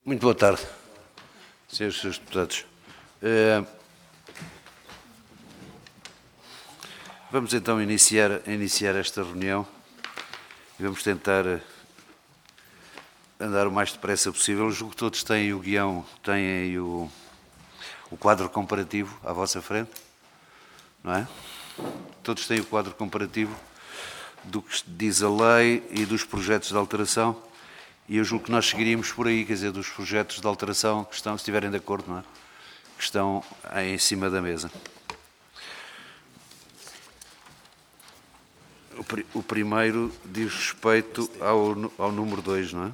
Muito boa tarde, senhores e senhores deputados. Vamos então iniciar esta reunião e vamos tentar andar o mais depressa possível. Eu julgo que todos têm o guião, têm aí o quadro comparativo à vossa frente, não é? Todos têm o quadro comparativo do que diz a lei e dos projetos de alteração. E eu julgo que nós seguiríamos por aí, quer dizer, dos projetos de alteração que estão, se estiverem de acordo, não é? Que estão aí em cima da mesa. O primeiro diz respeito ao número 2, não é?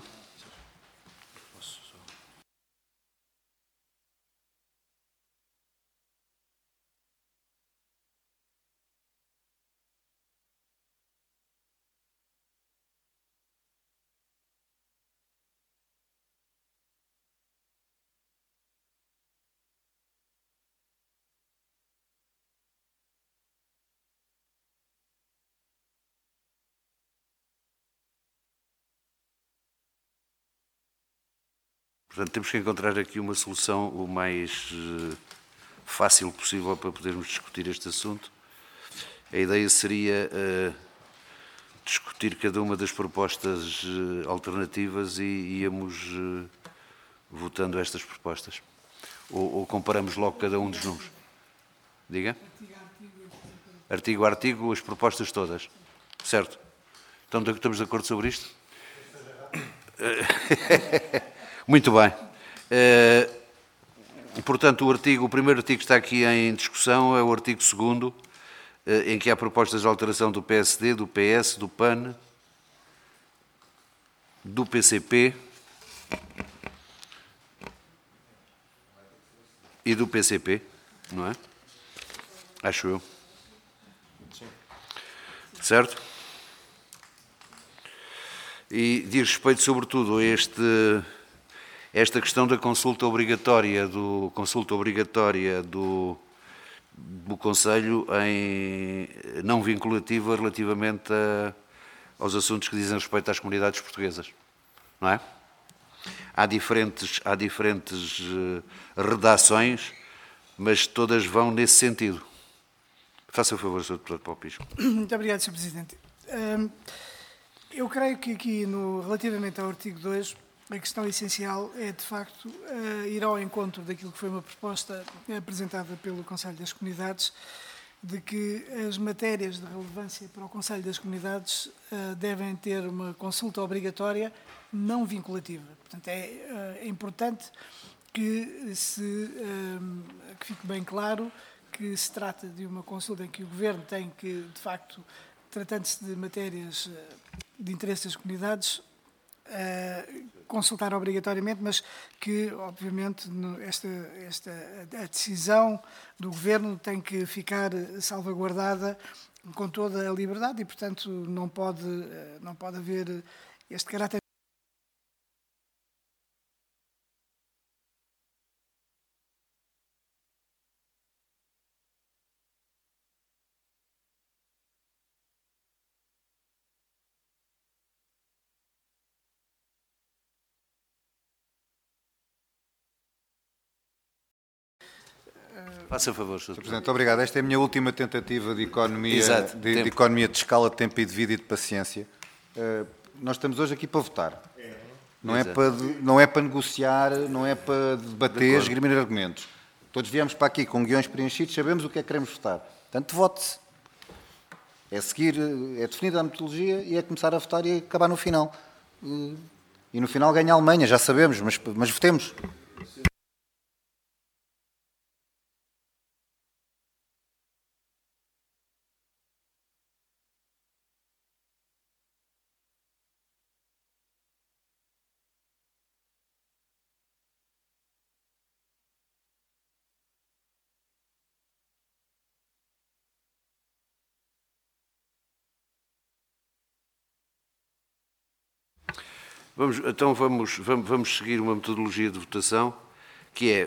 Portanto, temos que encontrar aqui uma solução o mais fácil possível para podermos discutir este assunto. A ideia seria discutir cada uma das propostas alternativas e íamos votando estas propostas. Ou comparamos logo cada um dos números? Diga? Artigo a artigo, as propostas todas. Certo? Então, estamos de acordo sobre isto? Muito bem. Portanto, o primeiro artigo que está aqui em discussão é o artigo 2º, em que há propostas de alteração do PSD, do PS, do PAN, do PCP e do PCP, não é? Acho eu. Certo? E diz respeito, sobretudo, a esta questão da consulta obrigatória do Conselho em não vinculativa relativamente aos assuntos que dizem respeito às comunidades portuguesas, não é? Há diferentes redações, mas todas vão nesse sentido. Faça o favor, Sr. Deputado Paulo Pisco. Muito obrigado, Sr. Presidente. Eu creio que aqui, relativamente ao artigo 2, a questão essencial é, de facto, ir ao encontro daquilo que foi uma proposta apresentada pelo Conselho das Comunidades, de que as matérias de relevância para o Conselho das Comunidades devem ter uma consulta obrigatória não vinculativa. Portanto, é importante que fique bem claro que se trata de uma consulta em que o Governo tem que, de facto, tratando-se de matérias de interesse das comunidades, consultar obrigatoriamente, mas que, obviamente, a decisão do Governo tem que ficar salvaguardada com toda a liberdade e, portanto, não pode haver este caráter. Faça a favor, Sr. Presidente, obrigado. Esta é a minha última tentativa de economia, Exato, de economia de escala, de tempo e de vida e de paciência. Nós estamos hoje aqui para votar. Não é para negociar, não é para debater, esgrimir argumentos. Todos viemos para aqui com guiões preenchidos, sabemos o que é que queremos votar. Portanto, vote-se. É seguir, é definida a metodologia e é começar a votar e acabar no final. E no final ganha a Alemanha, já sabemos, mas votemos. Vamos seguir uma metodologia de votação, que é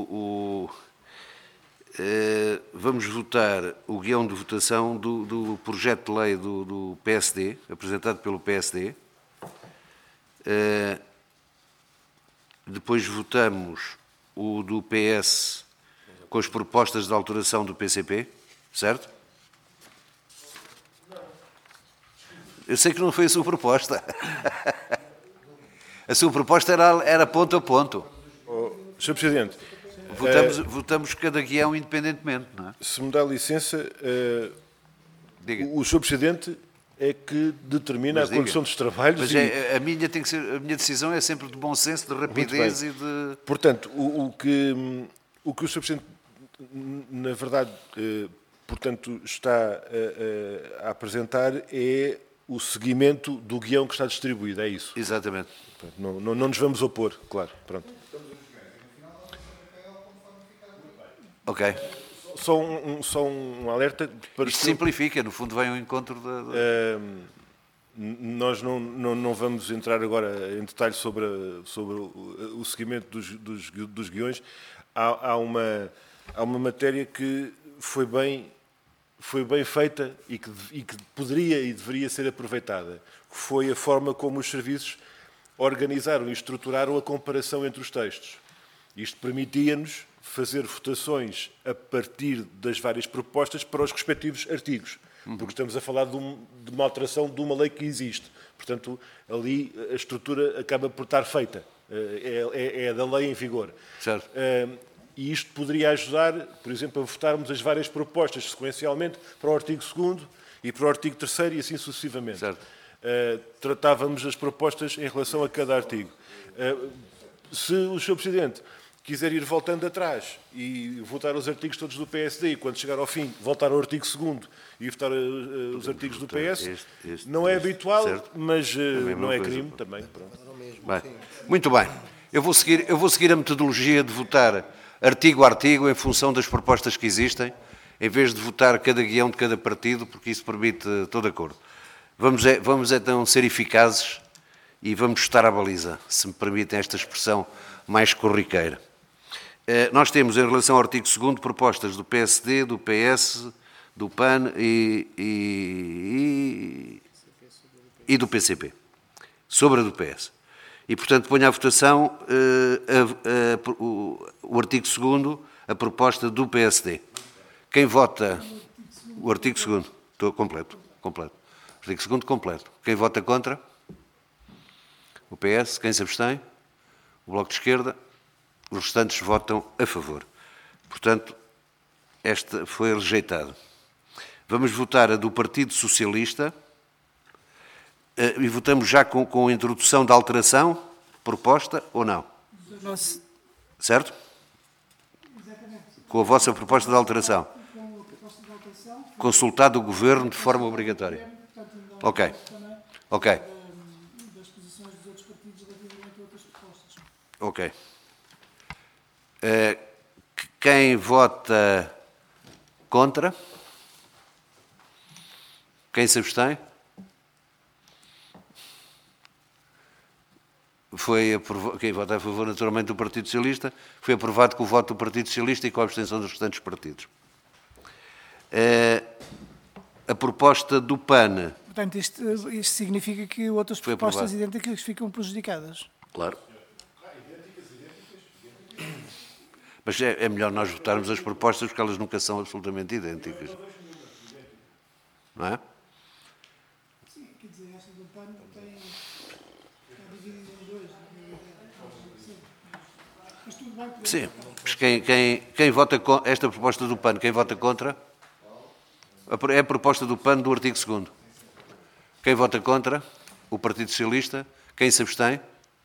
vamos votar o guião de votação do projeto de lei do PSD, apresentado pelo PSD. depois votamos o do PS com as propostas de alteração do PCP, certo? Eu sei que não foi a sua proposta. A sua proposta era ponto a ponto. Sr. Presidente, Votamos cada guião independentemente, não é? se me dá licença, Diga. o Sr. Presidente é que determina Mas a diga. condução dos trabalhos Mas e, a minha decisão é sempre de bom senso, de rapidez e de... portanto, o que o Sr. Presidente, na verdade, portanto, está a apresentar é o seguimento do guião que está distribuído, é isso. Exatamente. Não nos vamos opor, claro. Pronto. Ok. Só um alerta para Isto simplifica, no fundo vem ao encontro da... nós não vamos entrar agora em detalhe sobre o seguimento dos guiões. Há uma matéria que foi bem feita e que poderia e deveria ser aproveitada, que foi a forma como os serviços organizaram e estruturaram a comparação entre os textos. Isto permitia-nos fazer votações a partir das várias propostas para os respectivos artigos, porque estamos a falar de uma alteração de uma lei que existe. Portanto, ali a estrutura acaba por estar feita. É da lei em vigor. Certo. E isto poderia ajudar, por exemplo, a votarmos as várias propostas sequencialmente para o artigo 2º e para o artigo 3º e assim sucessivamente. Certo. Tratávamos as propostas em relação a cada artigo. Se o Sr. Presidente quiser ir voltando atrás e votar os artigos todos do PSD e quando chegar ao fim voltar ao artigo 2º e votar os artigos do PS, não é habitual, certo. mas não é coisa, crime pronto. também. Pronto. Bem, muito bem. Eu vou seguir a metodologia de votar artigo a artigo em função das propostas que existem, em vez de votar cada guião de cada partido, porque isso permite todo acordo. Vamos então ser eficazes e vamos estar à baliza, se me permitem esta expressão mais corriqueira. Nós temos, em relação ao artigo 2º, propostas do PSD, do PS, do PAN e do PCP, sobre a do PS. E, portanto, ponho à votação o artigo 2º, a proposta do PSD. Quem vota o artigo 2º? Estou completo. Artigo 2º completo. Quem vota contra? O PS. Quem se abstém? O Bloco de Esquerda. Os restantes votam a favor. Portanto, esta foi rejeitada. Vamos votar a do Partido Socialista e votamos já com a introdução da alteração proposta ou não? Certo? Com a vossa proposta de alteração. Consultado o Governo de forma obrigatória. Ok. Ok. Quem vota contra? Quem se abstém? Quem vota a favor, naturalmente, do Partido Socialista, foi aprovado com o voto do Partido Socialista e com a abstenção dos restantes partidos. A proposta do PAN... Portanto, isto significa que outras Foi propostas aprovado. idênticas ficam prejudicadas. Claro. Mas é melhor nós votarmos as propostas porque elas nunca são absolutamente idênticas. Não é? Sim, quer dizer, esta do PAN está dividida em dois. Mas tudo bem. Sim. Mas quem vota esta proposta do PAN, quem vota contra? É a proposta do PAN do artigo 2º. Quem vota contra? O Partido Socialista. Quem se abstém?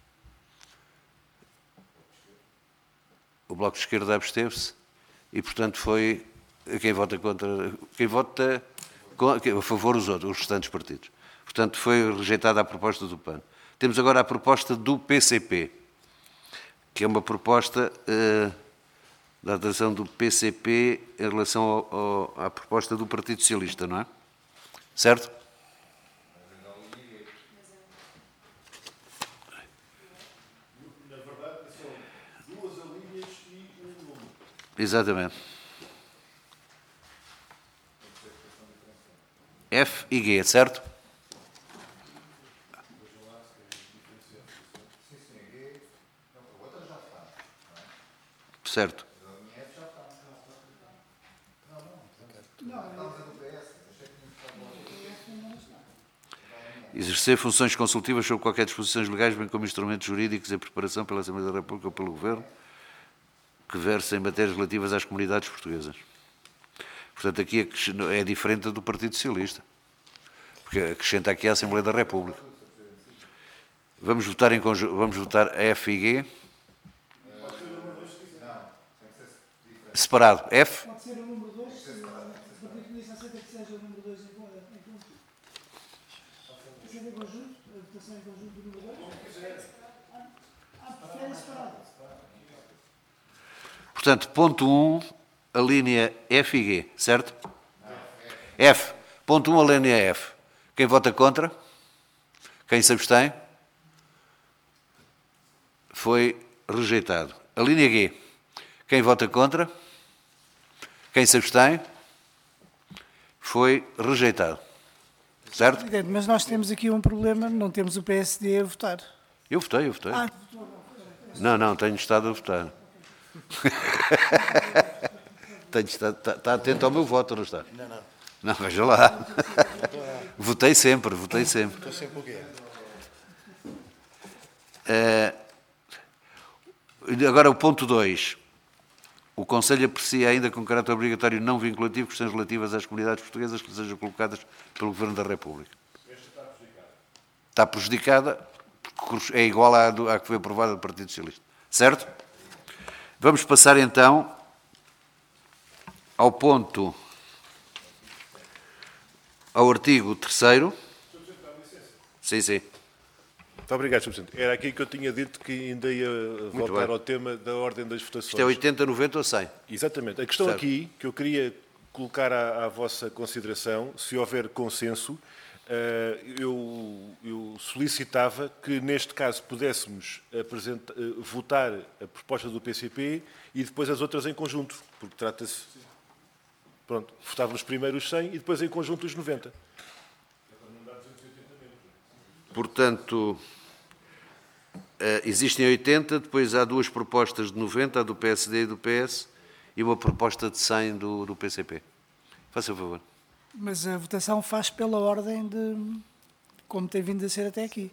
O Bloco de Esquerda absteve-se e, portanto, foi quem vota contra, quem vota a favor os restantes partidos. Portanto, foi rejeitada a proposta do PAN. Temos agora a proposta do PCP, que é uma proposta da adesão do PCP em relação à proposta do Partido Socialista, não é? Certo? Exatamente. F e G, certo? certo? Exercer funções consultivas sobre qualquer disposições legais, bem como instrumentos jurídicos em preparação pela Assembleia da República ou pelo Governo, que versa em matérias relativas às comunidades portuguesas. Portanto, aqui é diferente do Partido Socialista, porque acrescenta aqui a Assembleia da República. Vamos votar em conjunto, vamos votar F e G. Separado. F. Pode ser o número 2, se o Partido Comunista aceita que seja o número 2 em conjunto. Aceita em conjunto? A votação em conjunto do número 2? Prefere separado. Portanto, ponto 1, a linha F e G, certo? F. Ponto 1, a linha F. Quem vota contra? Quem se abstém? Foi rejeitado. A linha G. Quem vota contra? Quem se abstém? Foi rejeitado. Certo? Presidente, mas nós temos aqui um problema, não temos o PSD a votar. Eu votei. Não, tenho estado a votar. Está atento ao meu voto, não está? Não, veja lá. Votei sempre. Estou sempre o quê? Agora o ponto 2. O Conselho aprecia ainda com caráter obrigatório não vinculativo questões relativas às comunidades portuguesas que sejam colocadas pelo Governo da República. Está prejudicada porque é igual à que foi aprovada do Partido Socialista. Certo? Vamos passar então ao artigo 3º. Sim. Muito obrigado, Sr. Presidente. Era aqui que eu tinha dito que ainda ia voltar ao tema da ordem das votações. Isto é 80, 90 ou 100? Exatamente. A questão Certo. aqui, que eu queria colocar à vossa consideração, se houver consenso, eu solicitava que, neste caso, pudéssemos votar a proposta do PCP e depois as outras em conjunto, porque trata-se... Pronto, votávamos primeiro os 100 e depois em conjunto os 90. Portanto, existem 80, depois há duas propostas de 90, a do PSD e do PS, e uma proposta de 100 do PCP. Faça favor. Mas a votação faz pela ordem de como tem vindo a ser até aqui.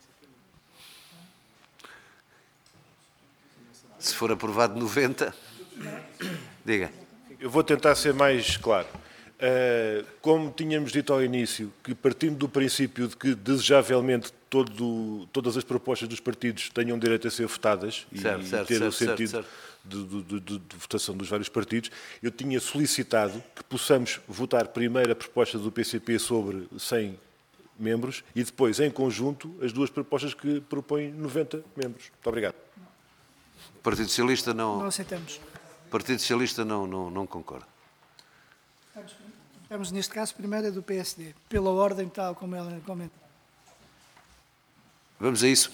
Se for aprovado 90, diga. Eu vou tentar ser mais claro. Como tínhamos dito ao início, que partindo do princípio de que, desejavelmente, todas as propostas dos partidos tenham direito a ser votadas e ter o sentido de votação dos vários partidos, eu tinha solicitado que possamos votar primeiro a proposta do PCP sobre 100 membros e depois, em conjunto, as duas propostas que propõem 90 membros. Muito obrigado. O Partido Socialista Não aceitamos. O Partido Socialista não concorda. Estamos, neste caso, primeiro é do PSD, pela ordem tal como ela comenta. Vamos a isso?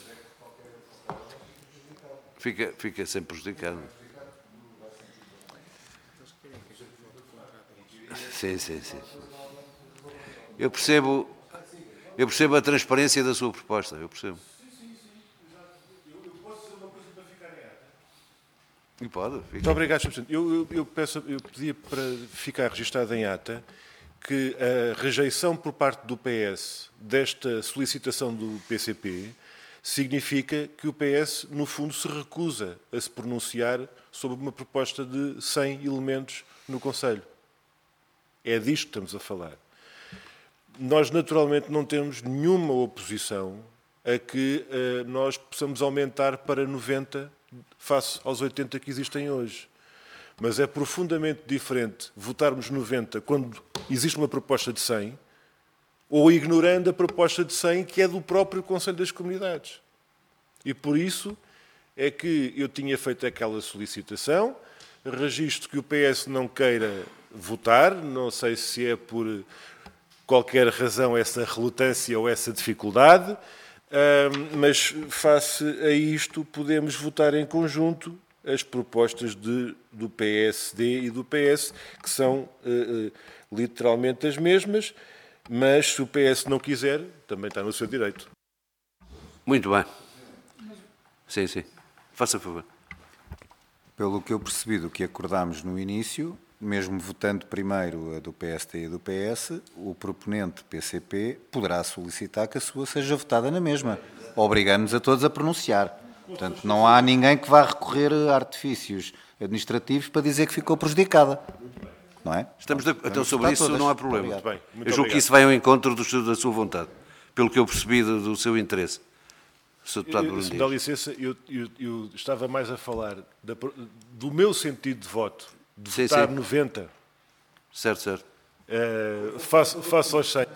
Fica sempre prejudicado. Sim. Eu percebo a transparência da sua proposta, eu percebo. Eu posso dizer uma coisa para ficar em ata? E pode. Muito obrigado, Sr. Presidente. Eu pedia para ficar registado em ata que a rejeição por parte do PS desta solicitação do PCP significa que o PS, no fundo, se recusa a se pronunciar sobre uma proposta de 100 elementos no Conselho. É disto que estamos a falar. Nós, naturalmente, não temos nenhuma oposição a que nós possamos aumentar para 90 face aos 80 que existem hoje. Mas é profundamente diferente votarmos 90 quando existe uma proposta de 100 ou ignorando a proposta de 100 que é do próprio Conselho das Comunidades. E por isso é que eu tinha feito aquela solicitação, registro que o PS não queira votar, não sei se é por qualquer razão essa relutância ou essa dificuldade, mas face a isto podemos votar em conjunto as propostas do PSD e do PS, que são literalmente as mesmas, mas se o PS não quiser, também está no seu direito. Muito bem. Sim. Faça favor. Pelo que eu percebi do que acordámos no início, mesmo votando primeiro a do PSD e a do PS, o proponente PCP poderá solicitar que a sua seja votada na mesma, obrigando-nos a todos a pronunciar. Portanto, não há ninguém que vá recorrer a artifícios administrativos para dizer que ficou prejudicada. Não é? Então, sobre isso não há problema. Muito bem, muito Eu julgo que isso vai ao encontro da sua vontade, pelo que eu percebi do seu interesse. Sr. Deputado Bruno Se me Dias. dá licença, eu estava mais a falar do meu sentido de voto, de Sim, votar sim. 90, Certo. face aos 100.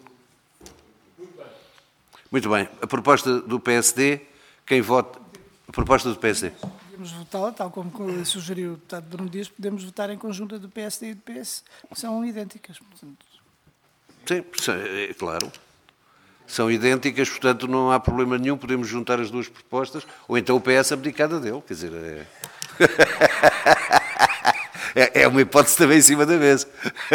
Muito bem. A proposta do PSD, quem vota... A proposta do PSD. Podemos votá-la, tal como sugeriu o deputado Bruno Dias, podemos votar em conjunto a do PSD e do PS, que são idênticas. Portanto, Sim, é claro. São idênticas, portanto não há problema nenhum, podemos juntar as duas propostas, ou então o PS abdicada dele, quer dizer, é uma hipótese também em cima da mesa.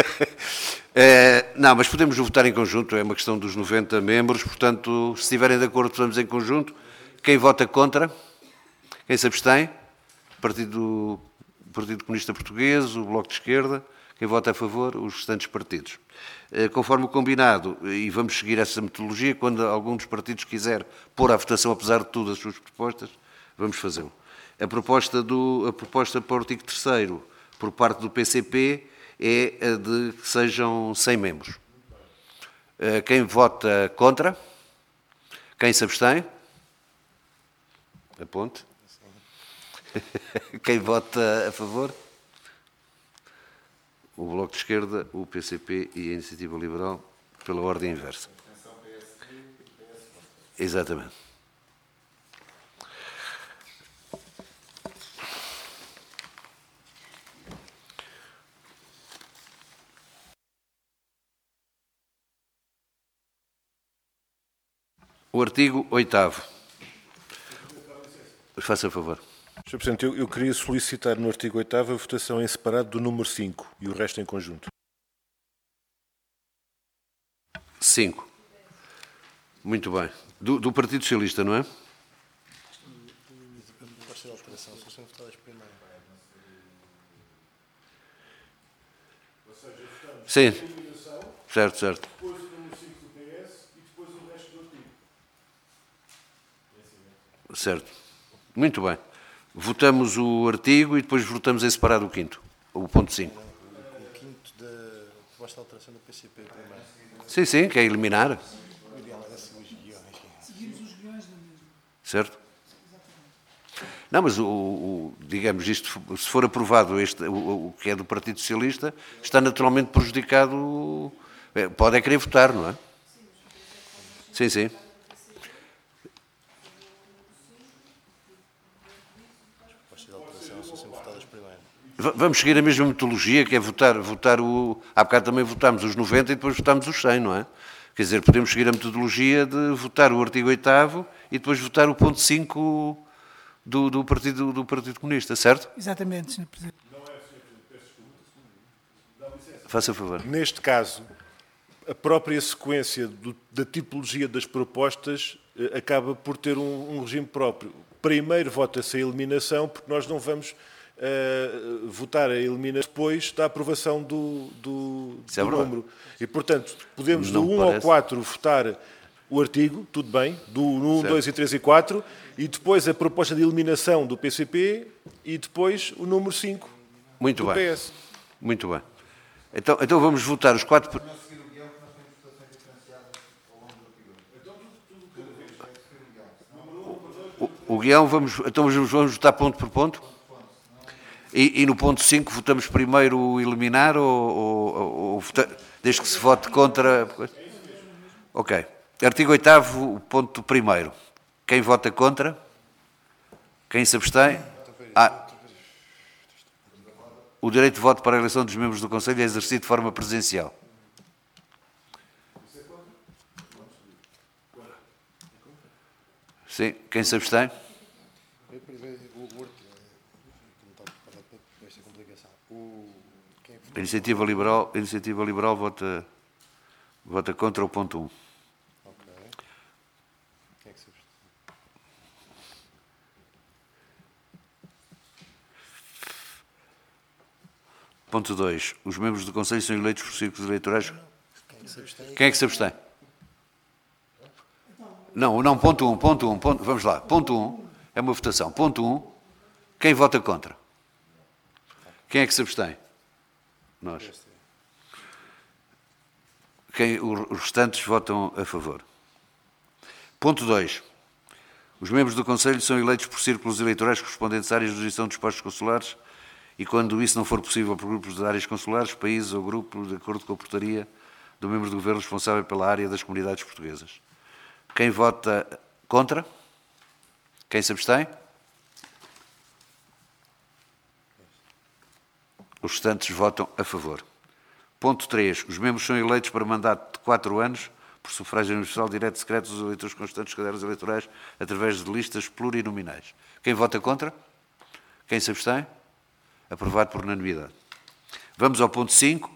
Não, mas podemos votar em conjunto, é uma questão dos 90 membros, portanto, se estiverem de acordo, votamos em conjunto. Quem vota contra? Quem se abstém? Partido Comunista Português, o Bloco de Esquerda. Quem vota a favor? Os restantes partidos. Conforme o combinado, e vamos seguir essa metodologia, quando algum dos partidos quiser pôr à votação, apesar de tudo, as suas propostas, vamos fazê-lo. A proposta para o artigo 3º, por parte do PCP, é a de que sejam 100 membros. Quem vota contra? Quem se abstém? Aponte. Quem vota a favor? O Bloco de Esquerda, o PCP e a Iniciativa Liberal, pela ordem inversa. Exatamente. O artigo 8º. Faça favor. Sr. Presidente, eu queria solicitar no artigo 8º a votação em separado do número 5 e o resto em conjunto. 5. Muito bem. Do Partido Socialista, não é? Sim. Certo. Depois o número 5 do PS e depois o resto do artigo. Certo. Muito bem. Votamos o artigo e depois votamos em separado o quinto, o ponto 5. O quinto da proposta de alteração do PCP primeiro. Sim, que é eliminar. O ideal era seguir os guiões. seguimos os guiões da mesma. Certo? Não, mas digamos, isto, se for aprovado o que é do Partido Socialista, está naturalmente prejudicado. Pode é querer votar, não é? Sim. As propostas de alteração são sempre votadas primeiro. Vamos seguir a mesma metodologia, que é votar o... Há bocado também votámos os 90 e depois votámos os 100, não é? Quer dizer, podemos seguir a metodologia de votar o artigo 8º e depois votar o ponto 5 do Partido Comunista, certo? Exatamente, Sr. Presidente. Faça favor. Neste caso, a própria sequência da tipologia das propostas acaba por ter um regime próprio. Primeiro vota-se a eliminação, porque nós não vamos votar a eliminação depois da aprovação do é verdade. número. E, portanto, podemos Não do 1 parece. ao 4 votar o artigo, tudo bem, do 1, Certo. 2 e 3 e 4, e depois a proposta de eliminação do PCP e depois o número 5 Muito do bem. PS. Muito bem. Então vamos votar os 4... O guião, então vamos votar ponto por ponto? E no ponto 5 votamos primeiro o eliminar ou desde que se vote contra... Ok. Artigo 8º, o ponto 1º. Quem vota contra? Quem se abstém? O direito de voto para a eleição dos membros do Conselho é exercido de forma presencial. Sim. Quem se abstém? Eu primeiro, o artigo, não está preparado para esta complicação. Quem é que A Iniciativa Liberal vota contra o ponto 1. Ok. Quem é que se abstém? Ponto 2. Os membros do Conselho são eleitos por círculos eleitorais. Quem é que se abstém? Não, ponto 1, vamos lá. Ponto 1, é uma votação. Ponto 1, quem vota contra? Quem é que se abstém? Nós. Os restantes votam a favor. Ponto 2. Os membros do Conselho são eleitos por círculos eleitorais correspondentes a áreas de gestão dos postos consulares e, quando isso não for possível, por grupos de áreas consulares, países ou grupos, de acordo com a portaria do membro do Governo responsável pela área das comunidades portuguesas. Quem vota contra? Quem se abstém? Os restantes votam a favor. Ponto 3. Os membros são eleitos para mandato de 4 anos, por sufrágio universal, direto e secreto dos eleitores constantes dos cadernos eleitorais, através de listas plurinominais. Quem vota contra? Quem se abstém? Aprovado por unanimidade. Vamos ao ponto 5.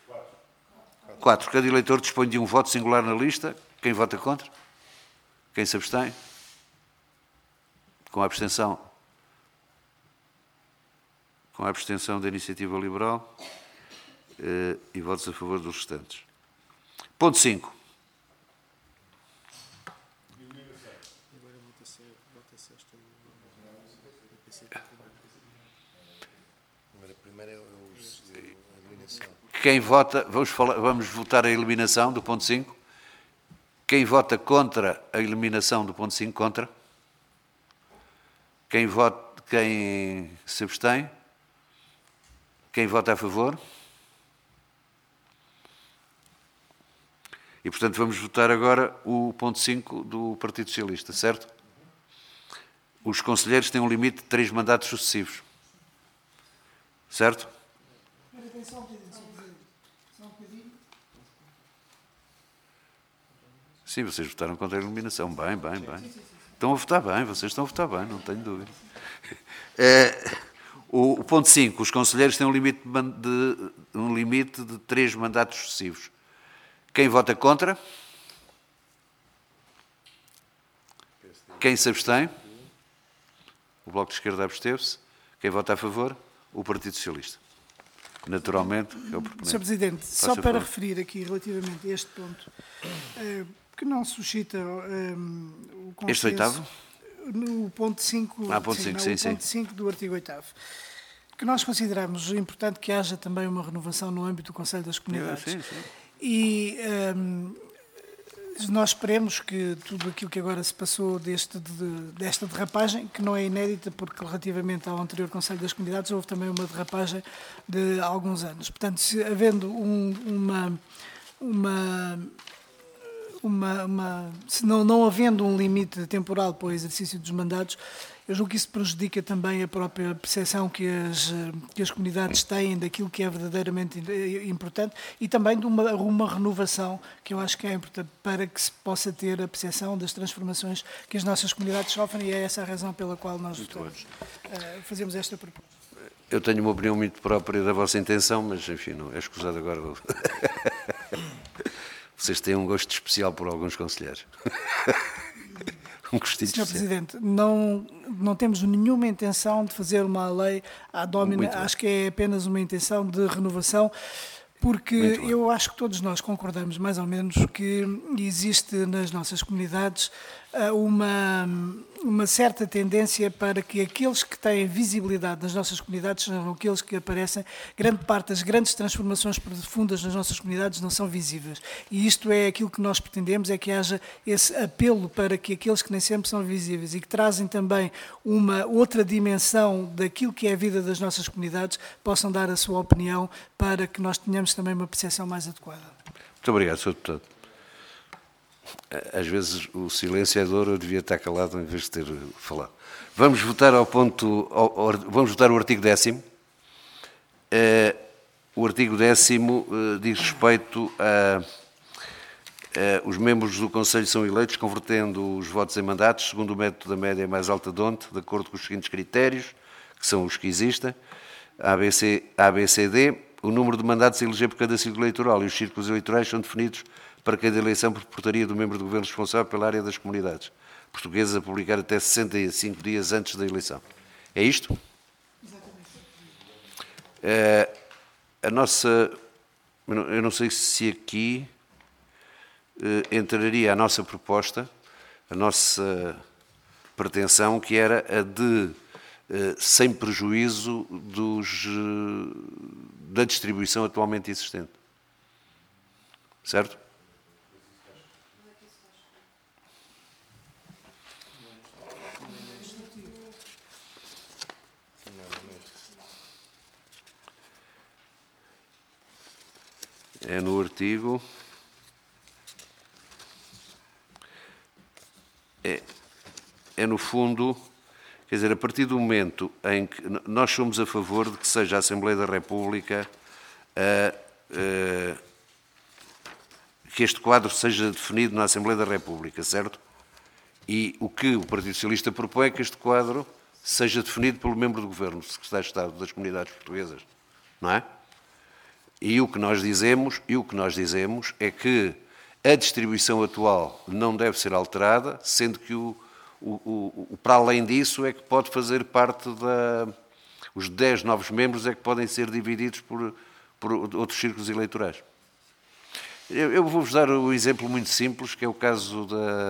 4. Cada eleitor dispõe de um voto singular na lista. Quem vota contra? Quem se abstém? Com a abstenção da Iniciativa Liberal e votos a favor dos restantes. Ponto 5. Quem vota, vamos votar a eliminação do ponto 5. Quem vota contra a eliminação do ponto 5, contra? Quem se abstém? Quem vota a favor? E, portanto, vamos votar agora o ponto 5 do Partido Socialista, certo? Os conselheiros têm um limite de 3 mandatos sucessivos. Certo? Sim, vocês votaram contra a eliminação. Bem. Estão a votar bem, vocês estão a votar bem, não tenho dúvida. O ponto 5. Os conselheiros têm um limite de 3 mandatos sucessivos. Quem vota contra? Quem se abstém? O Bloco de Esquerda absteve-se. Quem vota a favor? O Partido Socialista. Naturalmente, é o proponente. Sr. Presidente, só para referir aqui relativamente a este ponto, que não suscita o consenso... Este oitavo? No ponto 5, ponto 5 do artigo 8º, que nós consideramos importante que haja também uma renovação no âmbito do Conselho das Comunidades. Sim. E nós esperemos que tudo aquilo que agora se passou desta derrapagem, que não é inédita, porque relativamente ao anterior Conselho das Comunidades houve também uma derrapagem de alguns anos. Portanto, se havendo se não havendo um limite temporal para o exercício dos mandatos, eu julgo que isso prejudica também a própria percepção que as comunidades têm daquilo que é verdadeiramente importante e também de uma renovação que eu acho que é importante para que se possa ter a percepção das transformações que as nossas comunidades sofrem, e é essa a razão pela qual nós fazemos esta proposta. Eu tenho uma opinião muito própria da vossa intenção, mas, enfim, não é escusado agora. Vocês têm um gosto especial por alguns conselheiros. Um gostinho especial. Sr. Presidente, não temos nenhuma intenção de fazer uma lei à domina, acho que é apenas uma intenção de renovação, porque eu acho que todos nós concordamos, mais ou menos, que existe nas nossas comunidades uma certa tendência para que aqueles que têm visibilidade nas nossas comunidades sejam aqueles que aparecem. Grande parte das grandes transformações profundas nas nossas comunidades não são visíveis. E isto é aquilo que nós pretendemos, é que haja esse apelo para que aqueles que nem sempre são visíveis e que trazem também uma outra dimensão daquilo que é a vida das nossas comunidades possam dar a sua opinião para que nós tenhamos também uma percepção mais adequada. Muito obrigado, Sr. Deputado. Às vezes o silêncio é dor, eu devia estar calado em vez de ter falado. Vamos votar vamos votar o artigo 10º. O artigo 10º diz respeito a os membros do Conselho são eleitos convertendo os votos em mandatos segundo o método da média mais alta de onde, de acordo com os seguintes critérios, que são os que existem: ABCD, o número de mandatos a eleger por cada círculo eleitoral, e os círculos eleitorais são definidos para cada eleição por portaria do membro do Governo responsável pela área das comunidades portuguesas, a publicar até 65 dias antes da eleição. É isto? a nossa... Eu não sei se aqui entraria a nossa proposta, a nossa pretensão, que era a de, sem prejuízo da distribuição atualmente existente. Certo? É no artigo... É no fundo, quer dizer, a partir do momento em que nós somos a favor de que seja a Assembleia da República que este quadro seja definido na Assembleia da República, certo? E o que o Partido Socialista propõe é que este quadro seja definido pelo membro do Governo, Secretário de Estado das Comunidades Portuguesas, não é? E o que nós dizemos é que a distribuição atual não deve ser alterada, sendo que para além disso é que pode fazer parte os 10 novos membros é que podem ser divididos por outros círculos eleitorais. Eu vou-vos dar um exemplo muito simples, que é o caso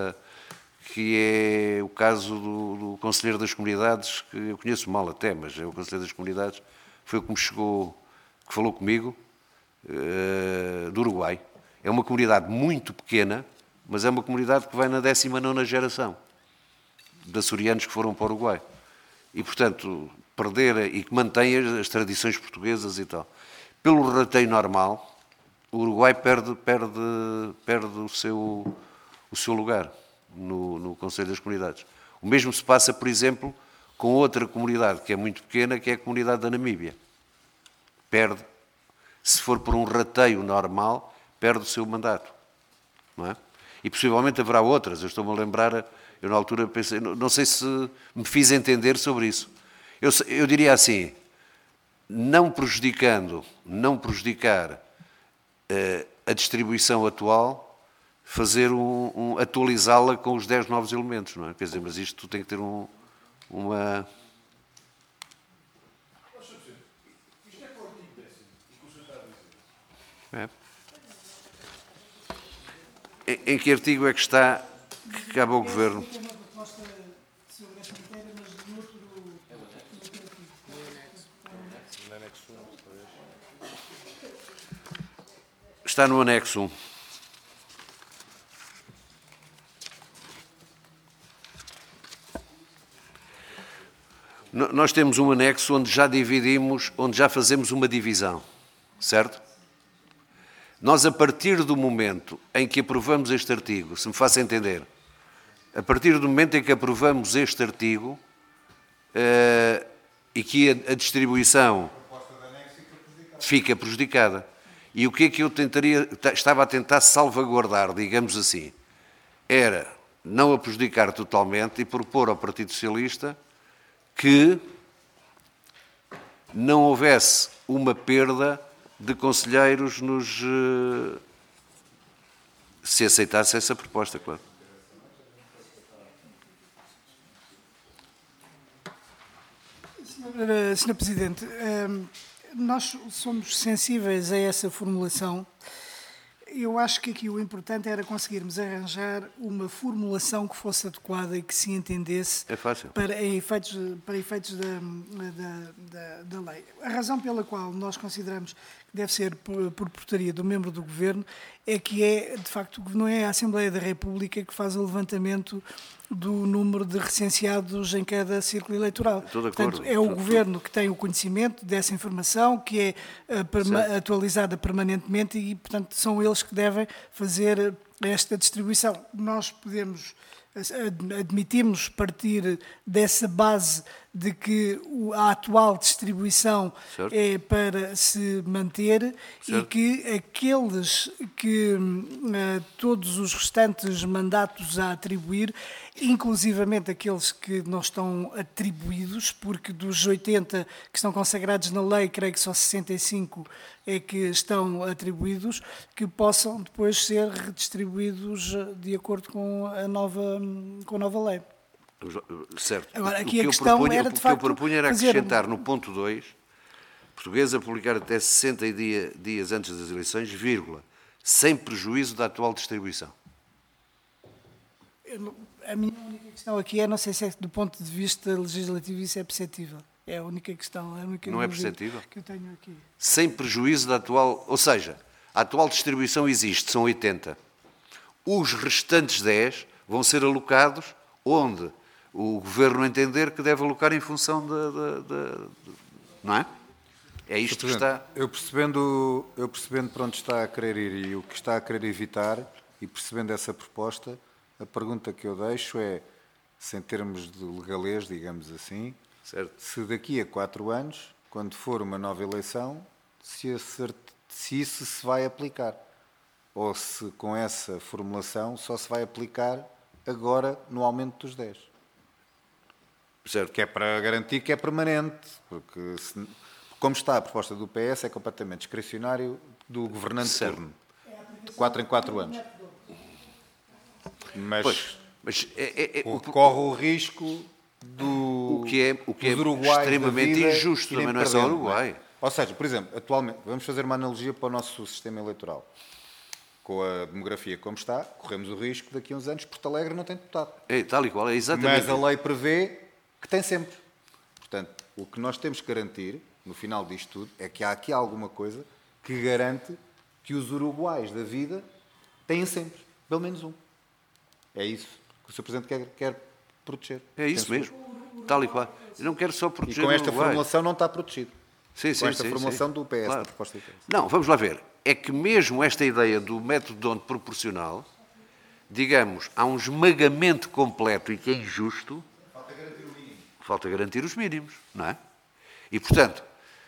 do Conselheiro das Comunidades, que eu conheço mal até, mas é o Conselheiro das Comunidades, foi o que me chegou, que falou comigo, do Uruguai. É uma comunidade muito pequena, mas é uma comunidade que vai na 19ª geração de açorianos que foram para o Uruguai. E, portanto, e que mantém as tradições portuguesas e tal. Pelo rateio normal, o Uruguai perde o seu lugar no Conselho das Comunidades. O mesmo se passa, por exemplo, com outra comunidade que é muito pequena, que é a comunidade da Namíbia. Perde, se for por um rateio normal, perde o seu mandato, não é? E possivelmente haverá outras. Eu estou-me a lembrar, eu na altura pensei, não sei se me fiz entender sobre isso. Eu diria assim, não prejudicar a distribuição atual, atualizá-la com os 10 novos elementos, não é? Quer dizer, mas isto tem que ter uma... É. Em que artigo é que está que cabe ao Governo? Tem uma proposta sobre esta matéria, mas de outro Está no anexo 1. Nós temos um anexo onde já fazemos uma divisão, certo? Nós, a partir do momento em que aprovamos este artigo, se me faça entender, a partir do momento em que aprovamos este artigo e que a distribuição fica prejudicada. E o que é que eu estava a tentar salvaguardar, digamos assim, era não a prejudicar totalmente e propor ao Partido Socialista que não houvesse uma perda de conselheiros se aceitasse essa proposta, claro. Sr. Presidente, nós somos sensíveis a essa formulação. Eu acho que aqui o importante era conseguirmos arranjar uma formulação que fosse adequada e que se entendesse para efeitos da lei. A razão pela qual nós consideramos que deve ser por portaria do membro do Governo é que de facto, não é a Assembleia da República que faz o levantamento do número de recenseados em cada círculo eleitoral. Portanto, é o Governo que tem o conhecimento dessa informação, que é atualizada permanentemente e, portanto, são eles que devem fazer esta distribuição. Nós admitimos partir dessa base de que a atual distribuição é para se manter e que aqueles que todos os restantes mandatos a atribuir, inclusivamente aqueles que não estão atribuídos, porque dos 80 que estão consagrados na lei, creio que só 65 é que estão atribuídos, que possam depois ser redistribuídos de acordo com a nova lei. Certo. Agora, aqui a questão era, de facto, o que eu propunha era acrescentar no ponto 2, portuguesa publicar até 60 dias antes das eleições, vírgula, sem prejuízo da atual distribuição. A minha única questão aqui é, não sei se é do ponto de vista legislativo isso é perceptível. É a única questão, a única Não é dúvida perceptível? que eu tenho aqui. Sem prejuízo da atual... Ou seja, a atual distribuição existe, são 80. Os restantes 10 vão ser alocados onde o Governo entender que deve alocar em função não é? É isto que está... Eu percebendo para onde está a querer ir e o que está a querer evitar, e percebendo essa proposta, a pergunta que eu deixo é, se em termos de legalês, digamos assim, Certo. se daqui a 4 anos, quando for uma nova eleição, se isso se vai aplicar. Ou se com essa formulação só se vai aplicar agora no aumento dos 10. Certo. Que é para garantir que é permanente, porque como está a proposta do PS é completamente discricionário do governante de Certo. turno. De 4 em 4 anos. Mas Pois, mas corre o risco o que é dos uruguaios extremamente da vida injusto, irem também não é só o perdendo, Uruguai. não é? Ou seja, por exemplo, atualmente, vamos fazer uma analogia para o nosso sistema eleitoral. Com a demografia como está, corremos o risco daqui a uns anos Porto Alegre não tem deputado. É, tal e qual, é exatamente. Mas a lei prevê que tem sempre. Portanto, o que nós temos que garantir, no final disto tudo, é que há aqui alguma coisa que garante que os uruguaios da vida têm sempre, pelo menos um. É isso que o Sr. Presidente quer proteger. É isso Penso mesmo, tal e qual. Eu não quero só eu. proteger E com o esta Uruguai. formulação não está protegido. Sim, Com esta formulação do PS, claro. da proposta do PS. Não, vamos lá ver. É que mesmo esta ideia do método de onda proporcional, digamos, há um esmagamento completo e que é injusto. Falta garantir os mínimos, não é? E, portanto,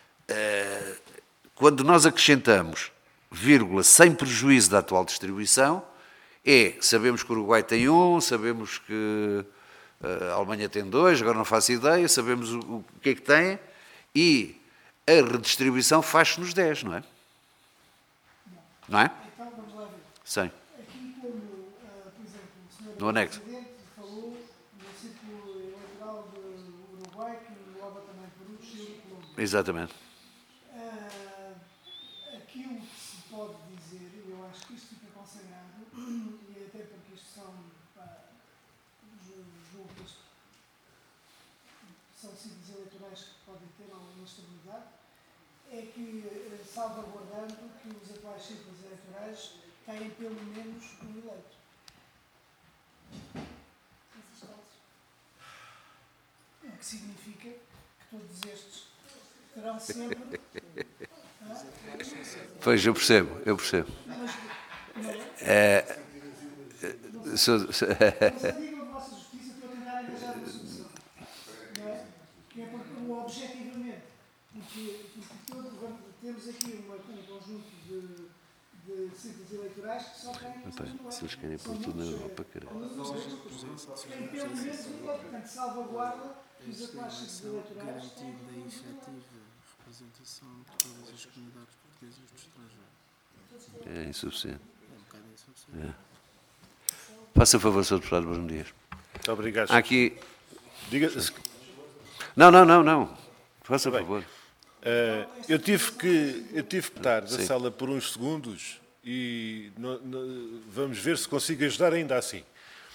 quando nós acrescentamos vírgula sem prejuízo da atual distribuição, sabemos que o Uruguai tem 1, sabemos que a Alemanha tem 2, agora não faço ideia, sabemos o que é que tem, e a redistribuição faz-se nos 10, não é? Não é? Então, vamos lá ver. Sim, Aqui, como, por exemplo, o Sr. no anexo. Presidente falou no ciclo eleitoral do Uruguai, que engloba também Peru, Chile e Colômbia. Exatamente. Aquilo que se pode dizer, eu acho que isto fica consagrado, e até porque isto julgo que isto são ciclos eleitorais que podem ter alguma estabilidade, é que, salvaguardando que os atuais ciclos eleitorais têm pelo menos um eleito. O que significa que todos estes terão sempre... Pois, eu percebo. Mas a nível da vossa justiça para tentar arranjar uma solução. Não é? Que é porque, objetivamente, porque temos aqui um conjunto de ciclos eleitorais que só têm... Se eles querem pôr tudo na Europa, caralho. Tem pelo menos um, portanto, salvaguarda que os atuais ciclos eleitorais têm... Da efetiva representação de todas as comunidades portuguesas do estrangeiro. É insuficiente. É um bocado insuficiente. Faça favor, Sr. Deputado, bons dias. Muito obrigado. Há aqui... Diga, Não. Faça Bem. favor. eu tive que estar da Sim. sala por uns segundos e vamos ver se consigo ajudar ainda assim.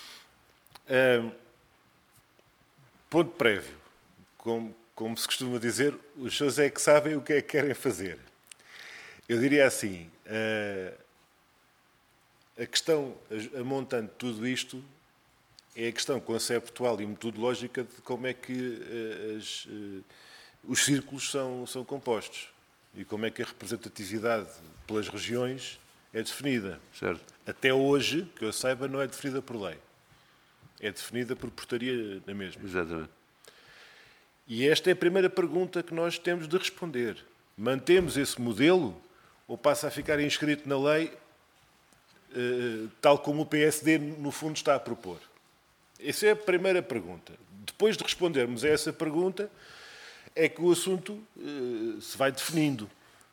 Ponto prévio. Como se costuma dizer, os senhores é que sabem o que é que querem fazer. Eu diria assim, a questão, a montante de tudo isto, é a questão conceptual e metodológica de como é que os círculos são compostos e como é que a representatividade pelas regiões é definida. Certo. Até hoje, que eu saiba, não é definida por lei. É definida por portaria na mesma. Exatamente. E esta é a primeira pergunta que nós temos de responder. Mantemos esse modelo ou passa a ficar inscrito na lei tal como o PSD, no fundo, está a propor? Essa é a primeira pergunta. Depois de respondermos a essa pergunta, é que o assunto se vai definindo.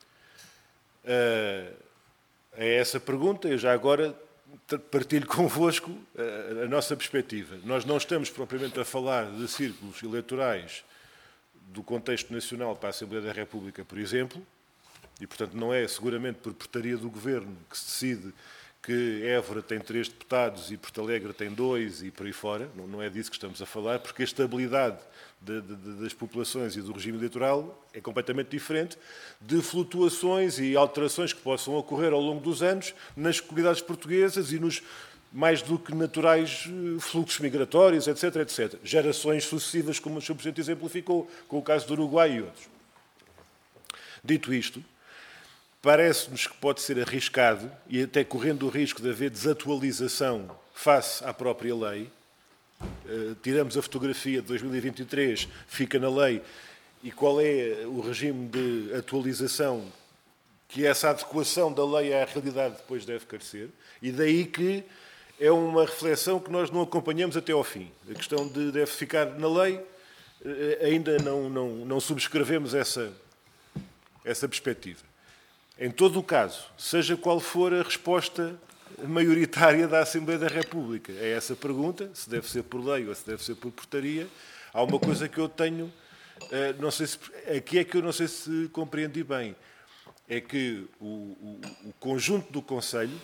A essa pergunta, eu já agora partilho convosco a nossa perspectiva. Nós não estamos propriamente a falar de círculos eleitorais do contexto nacional para a Assembleia da República, por exemplo, e, portanto, não é seguramente por portaria do Governo que se decide que Évora tem 3 deputados e Porto Alegre tem 2 e por aí fora. Não é disso que estamos a falar, porque a estabilidade das populações e do regime eleitoral é completamente diferente de flutuações e alterações que possam ocorrer ao longo dos anos nas comunidades portuguesas e nos mais do que naturais fluxos migratórios, etc, etc. Gerações sucessivas, como o Sr. Presidente exemplificou, com o caso do Uruguai e outros. Dito isto, parece-nos que pode ser arriscado, e até correndo o risco de haver desatualização face à própria lei. Tiramos a fotografia de 2023, fica na lei, e qual é o regime de atualização que essa adequação da lei à realidade depois deve carecer, e daí que é uma reflexão que nós não acompanhamos até ao fim. A questão de deve ficar na lei, ainda não subscrevemos essa perspectiva. Em todo o caso, seja qual for a resposta maioritária da Assembleia da República a essa pergunta, se deve ser por lei ou se deve ser por portaria, há uma coisa que eu tenho, aqui é que eu não sei se compreendi bem, é que o conjunto do Conselho,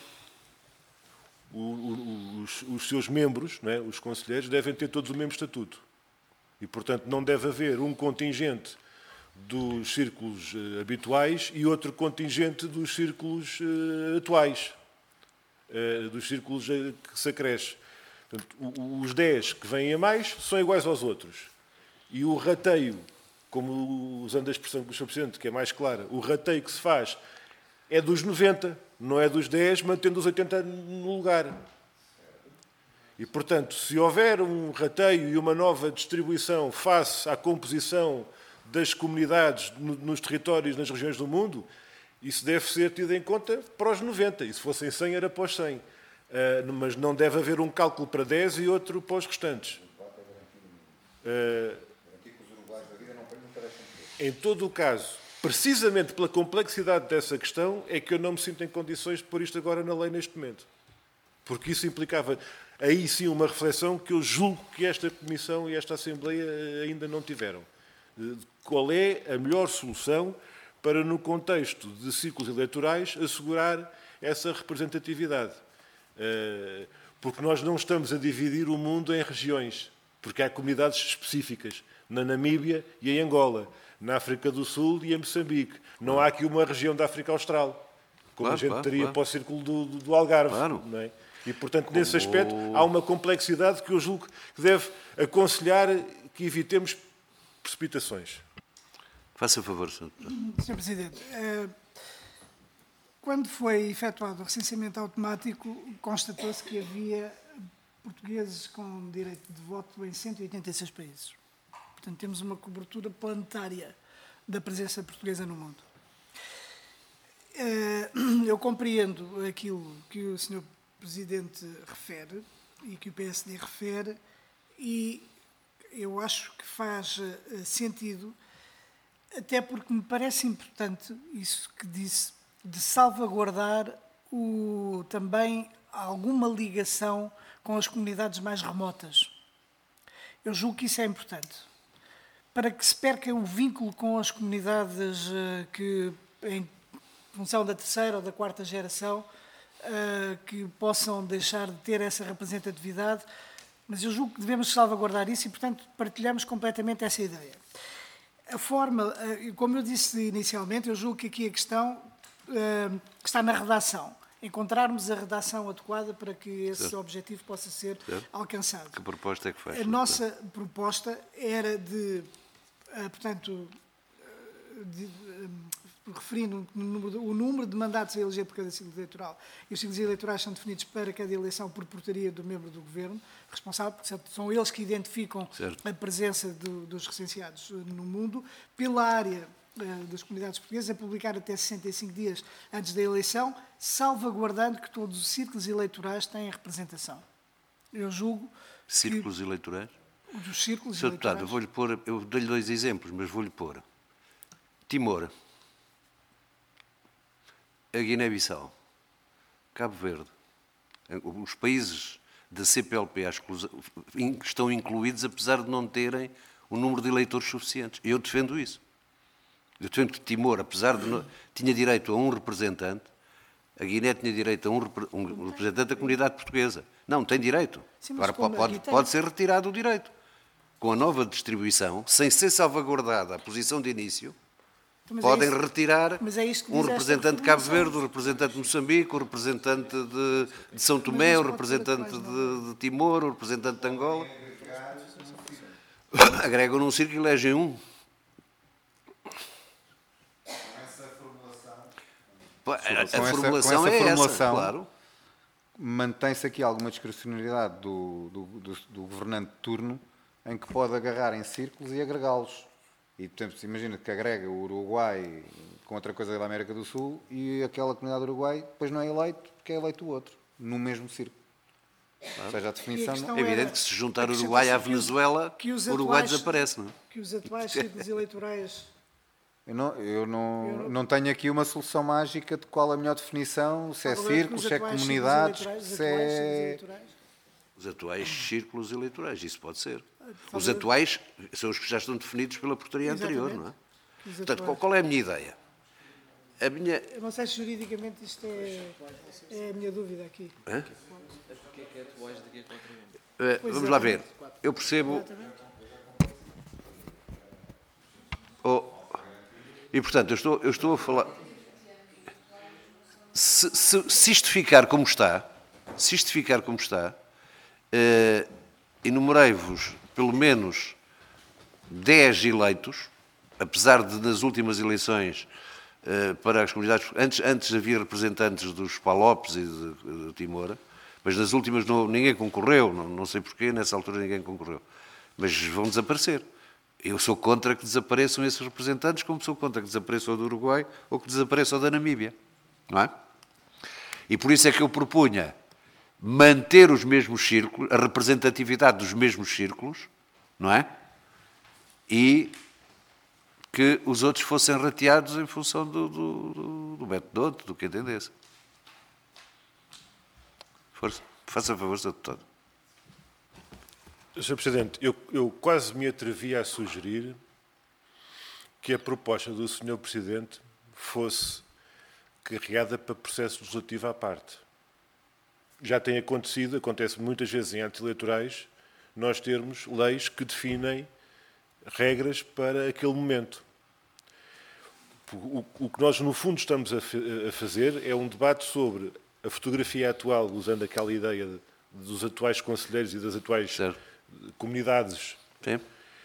os seus membros, não é, os conselheiros, devem ter todos o mesmo estatuto. E, portanto, não deve haver um contingente dos círculos habituais e outro contingente dos círculos atuais, dos círculos que se acresce. Portanto, os 10 que vêm a mais são iguais aos outros. E o rateio, como usando a expressão do Sr. Presidente, que é mais clara, o rateio que se faz é dos 90, não é dos 10, mantendo os 80 no lugar. E, portanto, se houver um rateio e uma nova distribuição face à composição das comunidades nos territórios, nas regiões do mundo, isso deve ser tido em conta para os 90. E se fossem 100, era para os 100. Mas não deve haver um cálculo para 10 e outro para os restantes. Em todo o caso, precisamente pela complexidade dessa questão, é que eu não me sinto em condições de pôr isto agora na lei neste momento. Porque isso implicava, aí sim, uma reflexão que eu julgo que esta Comissão e esta Assembleia ainda não tiveram. Qual é a melhor solução para, no contexto de ciclos eleitorais, assegurar essa representatividade? Porque nós não estamos a dividir o mundo em regiões, porque há comunidades específicas, na Namíbia e em Angola, na África do Sul e em Moçambique. Não há aqui uma região da África Austral, como a gente teria para o círculo do Algarve. Não é? E, portanto, nesse aspecto, há uma complexidade que eu julgo que deve aconselhar que evitemos precipitações. Faça favor, Sr. Sr. Presidente, quando foi efetuado o recenseamento automático, constatou-se que havia portugueses com direito de voto em 186 países. Portanto, temos uma cobertura planetária da presença portuguesa no mundo. Eu compreendo aquilo que o Sr. Presidente refere e que o PSD refere, e eu acho que faz sentido, até porque me parece importante isso que disse, de salvaguardar também alguma ligação com as comunidades mais remotas. Eu julgo que isso é importante. Para que se perca o vínculo com as comunidades que, em função da terceira ou da quarta geração, que possam deixar de ter essa representatividade, mas eu julgo que devemos salvaguardar isso e, portanto, partilhamos completamente essa ideia. A forma, como eu disse inicialmente, eu julgo que aqui a questão está na redação. Encontrarmos a redação adequada para que esse objetivo possa ser alcançado. Que proposta é que faz? A nossa proposta era referindo o número de mandatos a eleger por cada ciclo eleitoral. E os ciclos eleitorais são definidos para cada eleição por portaria do membro do Governo responsável, porque são eles que identificam a presença dos recenseados no mundo, pela área das comunidades portuguesas, a publicar até 65 dias antes da eleição, salvaguardando que todos os círculos eleitorais têm representação. Eu julgo Círculos eleitorais? Dos círculos Sr. Deputado, eleitorais. eu dou-lhe 2 exemplos, mas vou-lhe pôr Timor, a Guiné-Bissau, Cabo Verde, os países da CPLP estão incluídos, apesar de não terem um número de eleitores suficientes. E eu defendo isso. Eu defendo que Timor, apesar de... tinha direito a um representante, a Guiné tinha direito a um representante da comunidade portuguesa. Não, tem direito. Sim, mas Agora pode ser retirado o direito. Com a nova distribuição, sem ser salvaguardada a posição de início, Mas podem é isso- retirar mas é isto que um diz esta representante de Cabo reformulação. Verde, um representante de Moçambique, um representante de São Tomé, isso um pode ser representante atuais, de Timor, um representante de Angola. Agregam num círculo e elegem um. A formulação é essa, claro. Mantém-se aqui alguma discricionalidade do governante de turno, em que pode agarrar em círculos e agregá-los. E, portanto, se imagina que agrega o Uruguai com outra coisa da América do Sul e aquela comunidade do Uruguai depois não é eleito porque é eleito o outro, no mesmo círculo. Ou seja, a definição... questão É evidente era que se juntar a o Uruguai à acrescentação Venezuela, que os o Uruguai atuais- desaparece, não é? Que os atuais círculos eleitorais... Eu não tenho aqui uma solução mágica de qual a melhor definição, se é círculos, se é comunidades, se é... Os atuais círculos eleitorais, isso pode ser. Os Talvez- atuais são os que já estão definidos pela portaria anterior, Exatamente. não é? Os Portanto, atuais. qual é a minha ideia? A minha... Eu não sei se juridicamente isto é a minha dúvida aqui. Hã? Porque é que é atuais daqui a 4 anos? Vamos lá ver. Eu percebo... Exatamente. E, portanto, eu estou a falar... Se isto ficar como está, enumerei-vos pelo menos 10 eleitos, apesar de nas últimas eleições para as comunidades... Antes havia representantes dos Palopes e de Timor, mas nas últimas ninguém concorreu, não sei porquê, nessa altura ninguém concorreu. Mas vão desaparecer. Eu sou contra que desapareçam esses representantes, como sou contra que desapareça o do Uruguai ou que desapareça o da Namíbia. Não é? E por isso é que eu propunha manter os mesmos círculos, a representatividade dos mesmos círculos, não é? E que os outros fossem rateados em função do método do que entendesse. Força. Faça favor, Sr. Deputado. Sr. Presidente, eu quase me atrevi a sugerir que a proposta do Sr. Presidente fosse carregada para processo legislativo à parte. Já tem acontecido, acontece muitas vezes em atos eleitorais, nós termos leis que definem regras para aquele momento. O que nós, no fundo, estamos a fazer é um debate sobre a fotografia atual, usando aquela ideia dos atuais conselheiros e das atuais comunidades. Sim.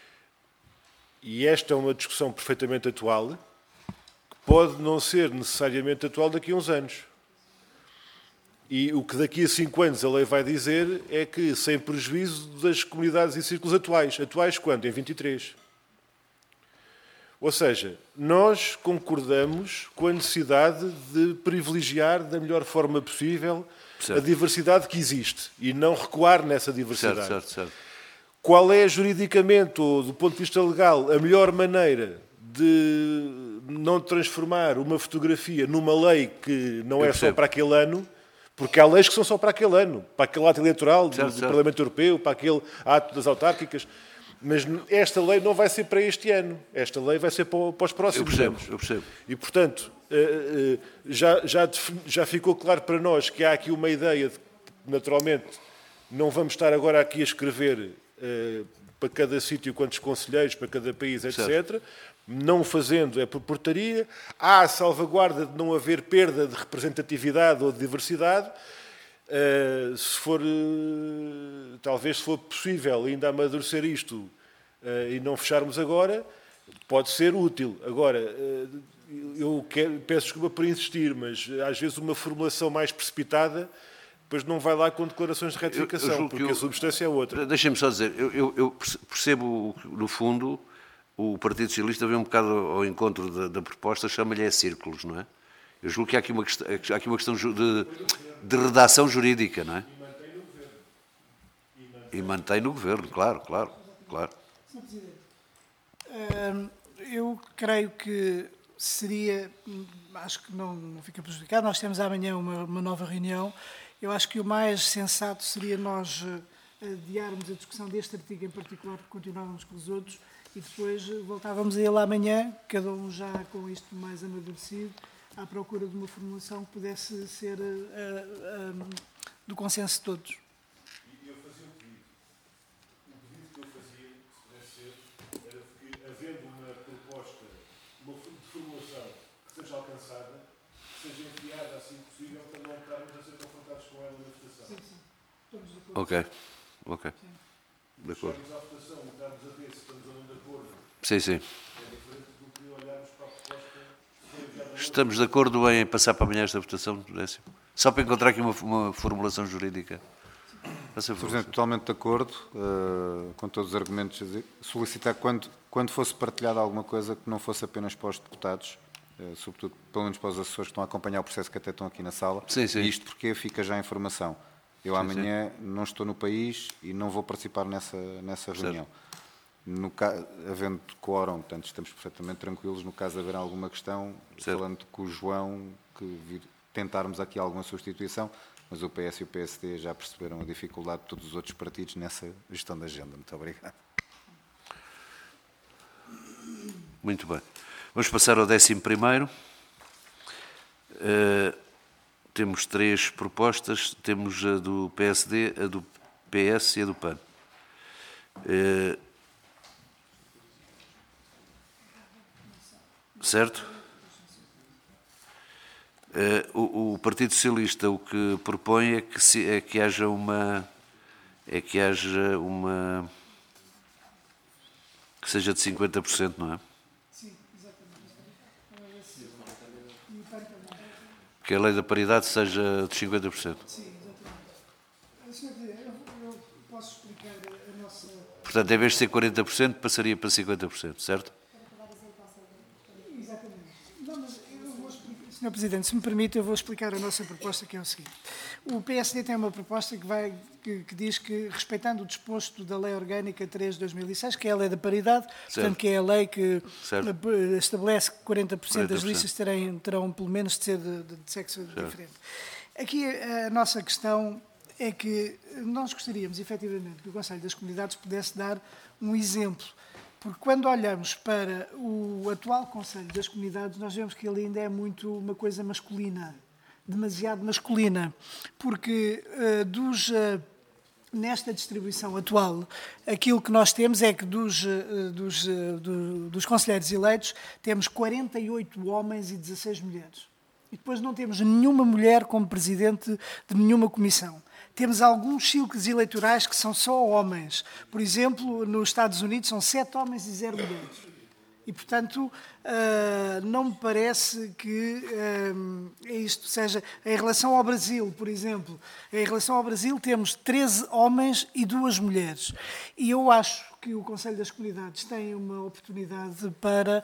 E esta é uma discussão perfeitamente atual, que pode não ser necessariamente atual daqui a uns anos. E o que daqui a 5 anos a lei vai dizer é que, sem prejuízo das comunidades e círculos atuais. Atuais quando? Em 23. Ou seja, nós concordamos com a necessidade de privilegiar da melhor forma possível Certo. a diversidade que existe e não recuar nessa diversidade. Certo. Qual é, juridicamente ou do ponto de vista legal, a melhor maneira de não transformar uma fotografia numa lei que não é só percebo. para aquele ano, porque há leis que são só para aquele ano, para aquele ato eleitoral do Certo. Parlamento Europeu, para aquele ato das autárquicas, mas esta lei não vai ser para este ano, esta lei vai ser para os próximos anos. Eu percebo. E, portanto, já ficou claro para nós que há aqui uma ideia de que, naturalmente, não vamos estar agora aqui a escrever para cada sítio quantos conselheiros, para cada país, etc. Certo. Não fazendo é por portaria. Há a salvaguarda de não haver perda de representatividade ou de diversidade. Talvez se for possível ainda amadurecer isto e não fecharmos agora, pode ser útil. Agora, peço desculpa por insistir, mas às vezes uma formulação mais precipitada depois não vai lá com declarações de retificação, porque a substância é outra. Deixem-me só dizer, eu percebo, no fundo, o Partido Socialista vem um bocado ao encontro da proposta, chama-lhe a círculos, não é? Eu julgo que há aqui uma questão de redação jurídica, não é? E mantém no governo, claro. Sr. Presidente, eu creio que seria, acho que não fica prejudicado, nós temos amanhã uma nova reunião. Eu acho que o mais sensato seria nós adiarmos a discussão deste artigo em particular, porque continuávamos com os outros, e depois voltávamos a ele amanhã, cada um já com isto mais amadurecido, à procura de uma formulação que pudesse ser do consenso de todos. E eu fazia um pedido. O pedido que eu fazia, se pudesse ser, era que, havendo uma proposta, uma formulação que seja alcançada, seja enviada assim que possível, para não estarmos a ser confrontados com ela na votação. Sim, sim. Estamos de acordo. Ok. De acordo. Chegarmos à votação e estarmos a ver se estamos ou não de acordo, Sim. é diferente do que olharmos para a proposta que foi enviada. Estamos de acordo em passar para amanhã esta votação, Décio? Só para encontrar aqui uma formulação jurídica. Sr. Presidente, totalmente de acordo com todos os argumentos. Solicitar quando fosse partilhada alguma coisa que não fosse apenas para os deputados, sobretudo pelo menos para os assessores que estão a acompanhar o processo, que até estão aqui na sala. Sim. E isto porque fica já a informação. Eu amanhã não estou no país e não vou participar nessa reunião. Havendo quórum, portanto, estamos perfeitamente tranquilos. No caso de haver alguma questão, falando com o João, tentarmos aqui alguma substituição, mas o PS e o PSD já perceberam a dificuldade de todos os outros partidos nessa gestão da agenda. Muito obrigado. Muito bem. Vamos passar ao 11º. Temos 3 propostas. Temos a do PSD, a do PS e a do PAN. Certo? O Partido Socialista o que propõe é que haja uma que seja de 50%, não é? Sim, exatamente. Que a lei da paridade seja de 50%. Sim, exatamente. Sr. Presidente, eu posso explicar a nossa... Portanto, em vez de ser 40%, passaria para 50%, certo? Exatamente. Não, mas eu vou explicar... Sr. Presidente, se me permite, eu vou explicar a nossa proposta, que é o seguinte. O PSD tem uma proposta que diz que, respeitando o disposto da Lei Orgânica 3 de 2006, que é a Lei da paridade, portanto, que é a lei que estabelece que 40% das listas terão pelo menos de ser de sexo diferente. Aqui a nossa questão é que nós gostaríamos, efetivamente, que o Conselho das Comunidades pudesse dar um exemplo. Porque quando olhamos para o atual Conselho das Comunidades, nós vemos que ele ainda é muito uma coisa masculina, demasiado masculina, porque nesta distribuição atual, aquilo que nós temos é que dos conselheiros eleitos temos 48 homens e 16 mulheres. E depois não temos nenhuma mulher como presidente de nenhuma comissão. Temos alguns círculos eleitorais que são só homens. Por exemplo, nos Estados Unidos são 7 homens e 0 mulheres. E, portanto, não me parece que isto seja... Em relação ao Brasil, por exemplo, em relação ao Brasil temos 13 homens e 2 mulheres. E eu acho que o Conselho das Comunidades tem uma oportunidade para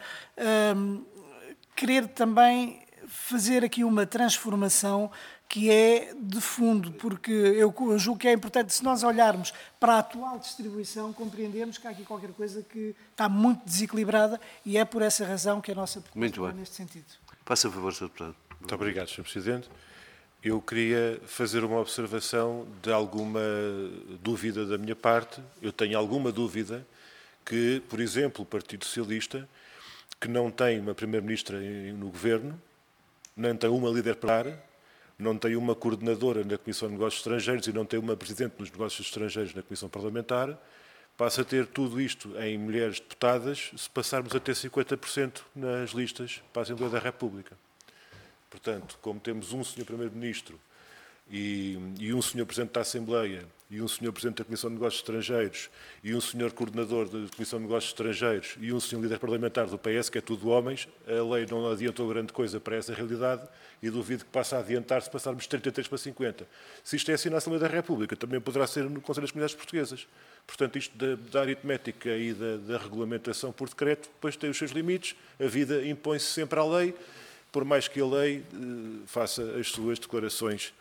querer também fazer aqui uma transformação que é de fundo, porque eu julgo que é importante, se nós olharmos para a atual distribuição, compreendemos que há aqui qualquer coisa que está muito desequilibrada e é por essa razão que a nossa proposta vai neste sentido. Faça favor, Sr. Deputado. Muito obrigado, Sr. Presidente. Eu queria fazer uma observação de alguma dúvida da minha parte. Eu tenho alguma dúvida que, por exemplo, o Partido Socialista, que não tem uma Primeira-Ministra no Governo, não tem uma líder parlamentar, não tem uma coordenadora na Comissão de Negócios Estrangeiros e não tem uma presidente dos Negócios Estrangeiros na Comissão Parlamentar, passa a ter tudo isto em mulheres deputadas se passarmos a ter 50% nas listas para a Assembleia da República. Portanto, como temos um Sr. Primeiro-Ministro e um Sr. Presidente da Assembleia e um Sr. Presidente da Comissão de Negócios Estrangeiros e um Sr. Coordenador da Comissão de Negócios Estrangeiros e um Sr. Líder Parlamentar do PS, que é tudo homens, a lei não adiantou grande coisa para essa realidade e duvido que passe a adiantar se passarmos de 33 para 50. Se isto é assim na Assembleia da República, também poderá ser no Conselho das Comunidades Portuguesas. Portanto, isto da aritmética e da regulamentação por decreto, depois tem os seus limites, a vida impõe-se sempre à lei, por mais que a lei faça as suas declarações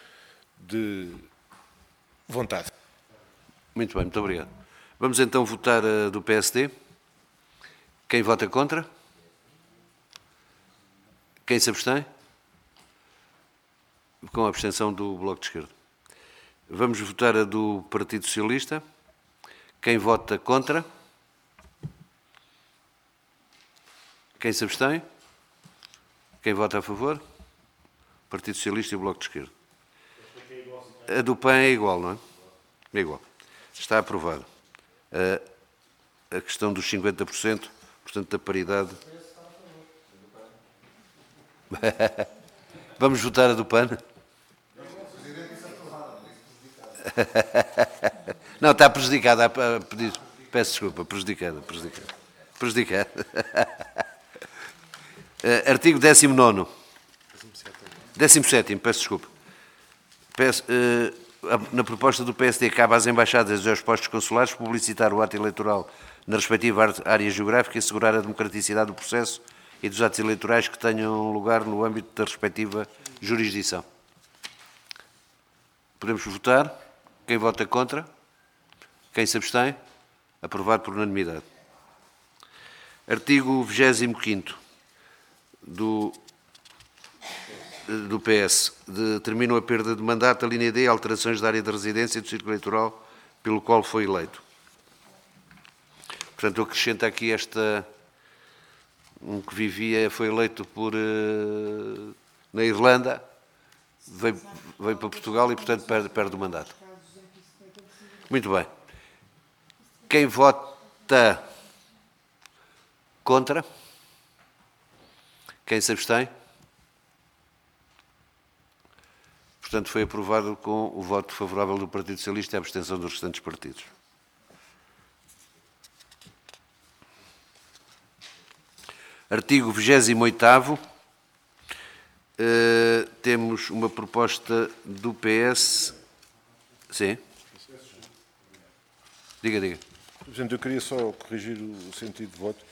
de vontade. Muito bem, muito obrigado. Vamos então votar do PSD. Quem vota contra? Quem se abstém? Com a abstenção do Bloco de Esquerda. Vamos votar a do Partido Socialista. Quem vota contra? Quem se abstém? Quem vota a favor? Partido Socialista e Bloco de Esquerda. A do PAN é igual, não é? É igual. Está aprovado. A questão dos 50%, portanto, da paridade. Vamos votar a do PAN? Não, está prejudicada. Peço desculpa, prejudicada. Artigo 19º. 17º, peço desculpa. Na proposta do PSD, cabe às embaixadas e aos postos consulares publicitar o ato eleitoral na respectiva área geográfica e assegurar a democraticidade do processo e dos atos eleitorais que tenham lugar no âmbito da respectiva jurisdição. Podemos votar? Quem vota contra? Quem se abstém? Aprovado por unanimidade. Artigo 25º do PS. Determinam a perda de mandato, a linha D, alterações da área de residência e do círculo eleitoral pelo qual foi eleito. Portanto, eu acrescento aqui um que vivia, foi eleito na Irlanda, veio para Portugal e, portanto, perde o mandato. Muito bem. Quem vota contra? Quem se abstém? Portanto, foi aprovado com o voto favorável do Partido Socialista e a abstenção dos restantes partidos. Artigo 28º. Temos uma proposta do PS. Sim. Diga. Presidente, eu queria só corrigir o sentido de voto.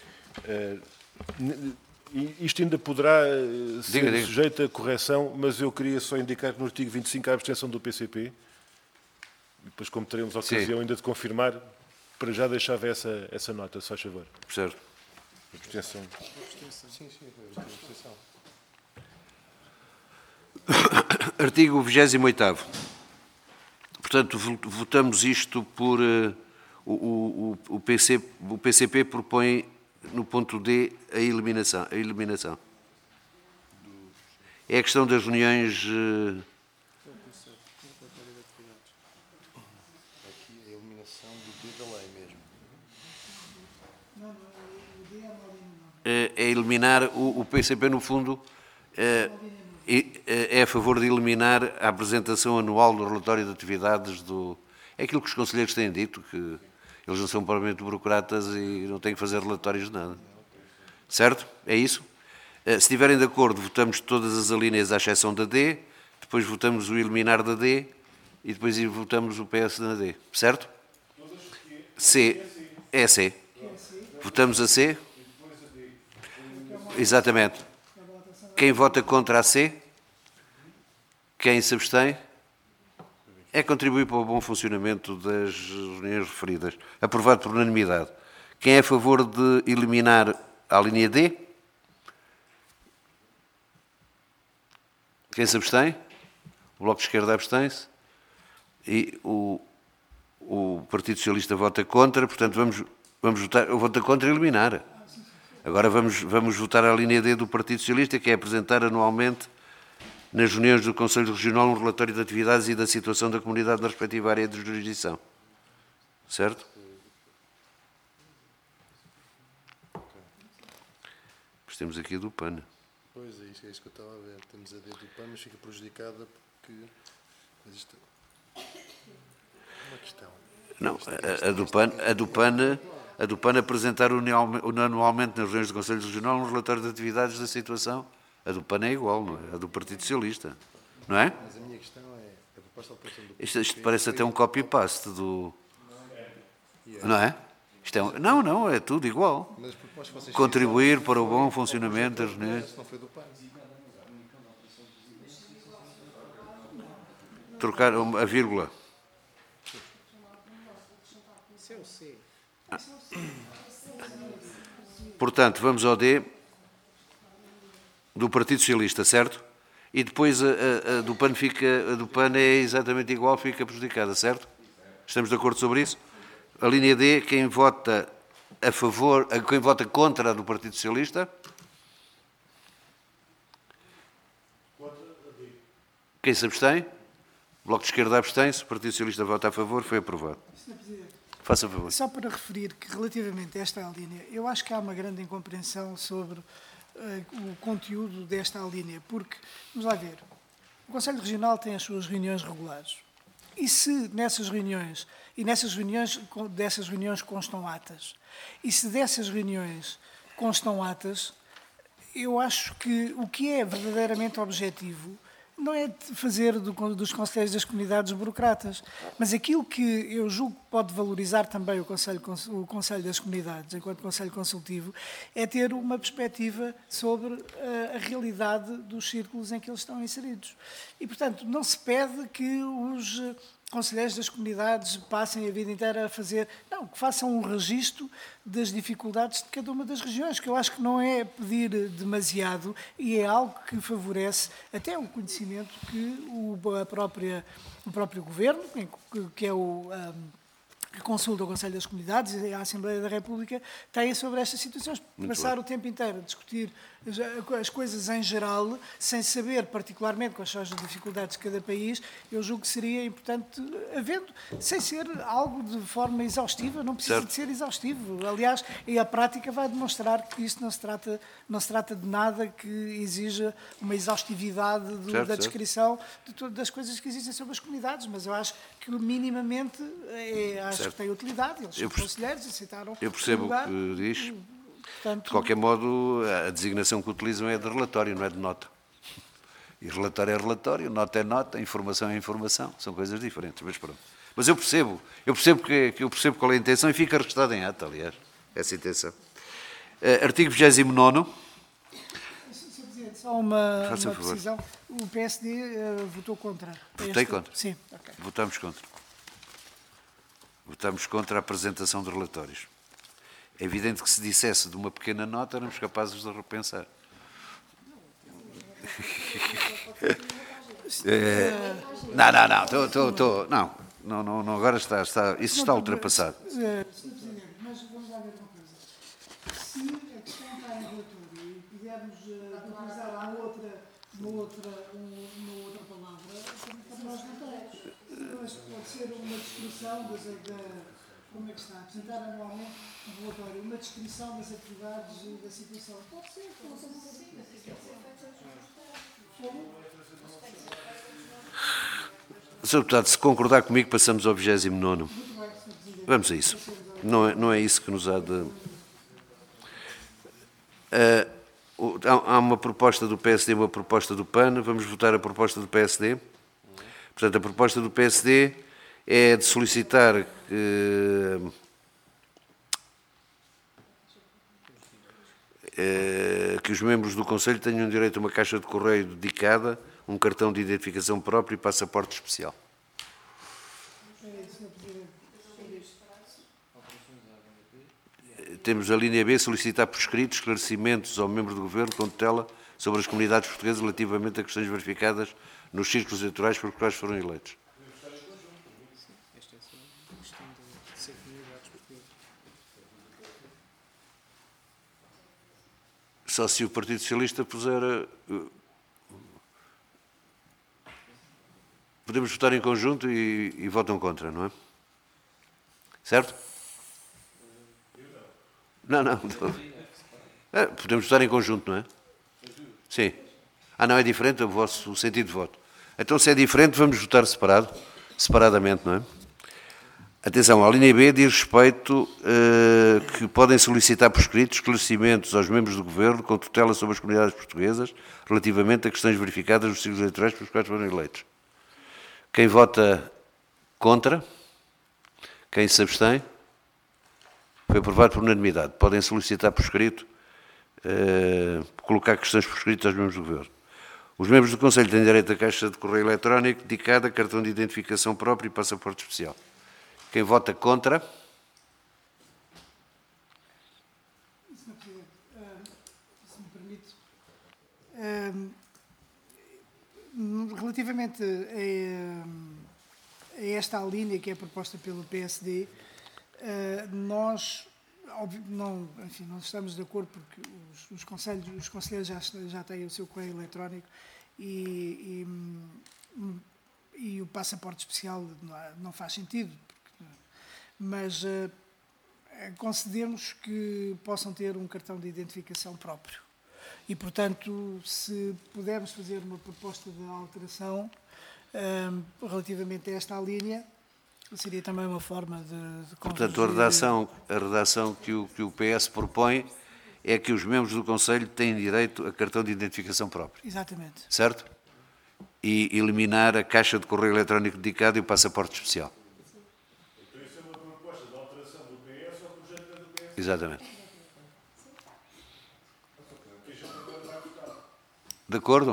Isto ainda poderá ser sujeito a correção, mas eu queria só indicar que no artigo 25 há a abstenção do PCP. Depois, como teremos a ocasião ainda de confirmar, para já deixava essa nota, se faz favor. Certo. Abstenção. Sim, foi abstenção. Artigo 28º. Portanto, votamos isto por... O PCP propõe, no ponto D, a eliminação. É a questão das reuniões... Aqui a eliminação do D da lei mesmo. É eliminar o PCP, no fundo, é a favor de eliminar a apresentação anual do relatório de atividades do... É aquilo que os conselheiros têm dito, que eles não são propriamente burocratas e não têm que fazer relatórios de nada. Certo? É isso? Se estiverem de acordo, votamos todas as alíneas à exceção da D, depois votamos o eliminar da D e depois votamos o PS na D. Certo? C. É C. Votamos a C? Exatamente. Quem vota contra a C? Quem se abstém? É contribuir para o bom funcionamento das reuniões referidas. Aprovado por unanimidade. Quem é a favor de eliminar a linha D? Quem se abstém? O Bloco de Esquerda abstém-se. E o Partido Socialista vota contra. Portanto, vamos votar. Vota contra e eliminar. Agora vamos votar a linha D do Partido Socialista, que é apresentar anualmente nas reuniões do Conselho Regional um relatório de atividades e da situação da comunidade na respectiva área de jurisdição. Certo? Pois temos aqui a do PAN. Pois é isso que eu estava a ver. Temos a D do PAN, mas fica prejudicada porque... Mas isto é uma questão. Não, a do PAN apresentar anualmente nas reuniões do Conselho Regional um relatório de atividades da situação. A do PAN é igual, não é? A do Partido Socialista. Não é? Mas a minha questão é a proposta de alteração do Isto parece até um copy-paste do... Não é? Isto é não, é tudo igual. Mas as propostas que vocês Contribuir para o bom funcionamento das reuniões. fizeram, não foi do PAN. Trocar a vírgula. Isso é o C. Portanto, vamos ao D do Partido Socialista, certo? E depois a do PAN é exatamente igual, fica prejudicada, certo? Estamos de acordo sobre isso? A linha D, quem vota a favor, quem vota contra a do Partido Socialista? Quem se abstém? O Bloco de Esquerda abstém-se, o Partido Socialista vota a favor, foi aprovado. Faça favor. Só para referir que, relativamente a esta alínea, eu acho que há uma grande incompreensão sobre o conteúdo desta alínea, porque, vamos lá ver, o Conselho Regional tem as suas reuniões regulares. E se dessas reuniões constam atas, e se dessas reuniões constam atas, eu acho que o que é verdadeiramente objetivo não é de fazer dos conselheiros das comunidades burocratas, mas aquilo que eu julgo que pode valorizar também o Conselho das Comunidades, enquanto Conselho Consultivo, é ter uma perspectiva sobre a realidade dos círculos em que eles estão inseridos. E, portanto, não se pede que os conselheiros das comunidades passem a vida inteira a fazer... Não, que façam um registro das dificuldades de cada uma das regiões, que eu acho que não é pedir demasiado e é algo que favorece até o conhecimento que o próprio Governo, que é que consulta o Conselho das Comunidades e a Assembleia da República, têm sobre estas situações. Passar o tempo inteiro a discutir as coisas em geral, sem saber particularmente quais são as dificuldades de cada país, eu julgo que seria importante, sem ser algo de forma exaustiva, não precisa de ser exaustivo. Aliás, e a prática vai demonstrar que isto não se trata de nada que exija uma exaustividade da descrição de todas as coisas que existem sobre as comunidades, mas eu acho que minimamente acho que tem utilidade. Eles são conselheiros, aceitaram. Eu percebo o que diz. Portanto, de qualquer modo, a designação que utilizam é de relatório, não é de nota. E relatório é relatório, nota é nota, informação é informação, são coisas diferentes, mas pronto. Mas eu percebo qual é a intenção e fica registado em ata, aliás, essa intenção. Artigo 29º. Sr. Presidente, só uma precisão. O PSD votou contra. Votei contra? Sim. Okay. Votamos contra. Votamos contra a apresentação de relatórios. É evidente que se dissesse de uma pequena nota, éramos capazes de repensar. Não, agora isso está ultrapassado. Sr. Presidente, mas vamos lá ver uma coisa. Se a questão está em relatório e pudermos utilizar uma outra palavra, para nós não temos. Mas pode ser uma descrição como é que está? Apresentar anualmente um relatório, uma descrição das atividades e da situação. Pode ser. Sr. Deputado, se concordar comigo, passamos ao 29º. Vamos a isso. Não é isso que nos há de... Há uma proposta do PSD e uma proposta do PAN. Vamos votar a proposta do PSD. Portanto, a proposta do PSD é de solicitar que os membros do Conselho tenham direito a uma caixa de correio dedicada, um cartão de identificação próprio e passaporte especial. Temos a linha B, solicitar por escrito esclarecimentos ao membro do Governo com tutela sobre as comunidades portuguesas relativamente a questões verificadas nos círculos eleitorais por quais foram eleitos. Só se o Partido Socialista puser... Podemos votar em conjunto e votam contra, não é? Certo? Não. Podemos votar em conjunto, não é? Sim. Não, é diferente o sentido de voto. Então, se é diferente, vamos votar separadamente, não é? Atenção, a linha B diz respeito que podem solicitar por escrito esclarecimentos aos membros do Governo com tutela sobre as comunidades portuguesas relativamente a questões verificadas nos círculos eleitorais pelos quais foram eleitos. Quem vota contra? Quem se abstém? Foi aprovado por unanimidade. Podem solicitar por escrito, colocar questões por escrito aos membros do Governo. Os membros do Conselho têm direito a caixa de correio eletrónico dedicada, cartão de identificação próprio e passaporte especial. Quem vota contra? Sr. Presidente, se me permite, relativamente a esta linha que é proposta pelo PSD, nós não estamos de acordo porque os conselheiros já têm o seu correio eletrónico e e o passaporte especial não faz sentido, mas concedemos que possam ter um cartão de identificação próprio. E, portanto, se pudermos fazer uma proposta de alteração relativamente a esta linha, seria também uma forma de Portanto, a redação que o PS propõe é que os membros do Conselho têm direito a cartão de identificação próprio. Exatamente. Certo? E eliminar a caixa de correio eletrónico dedicada e o passaporte especial. Então isso é uma proposta de alteração do PS ao projeto do PS? Exatamente. De acordo?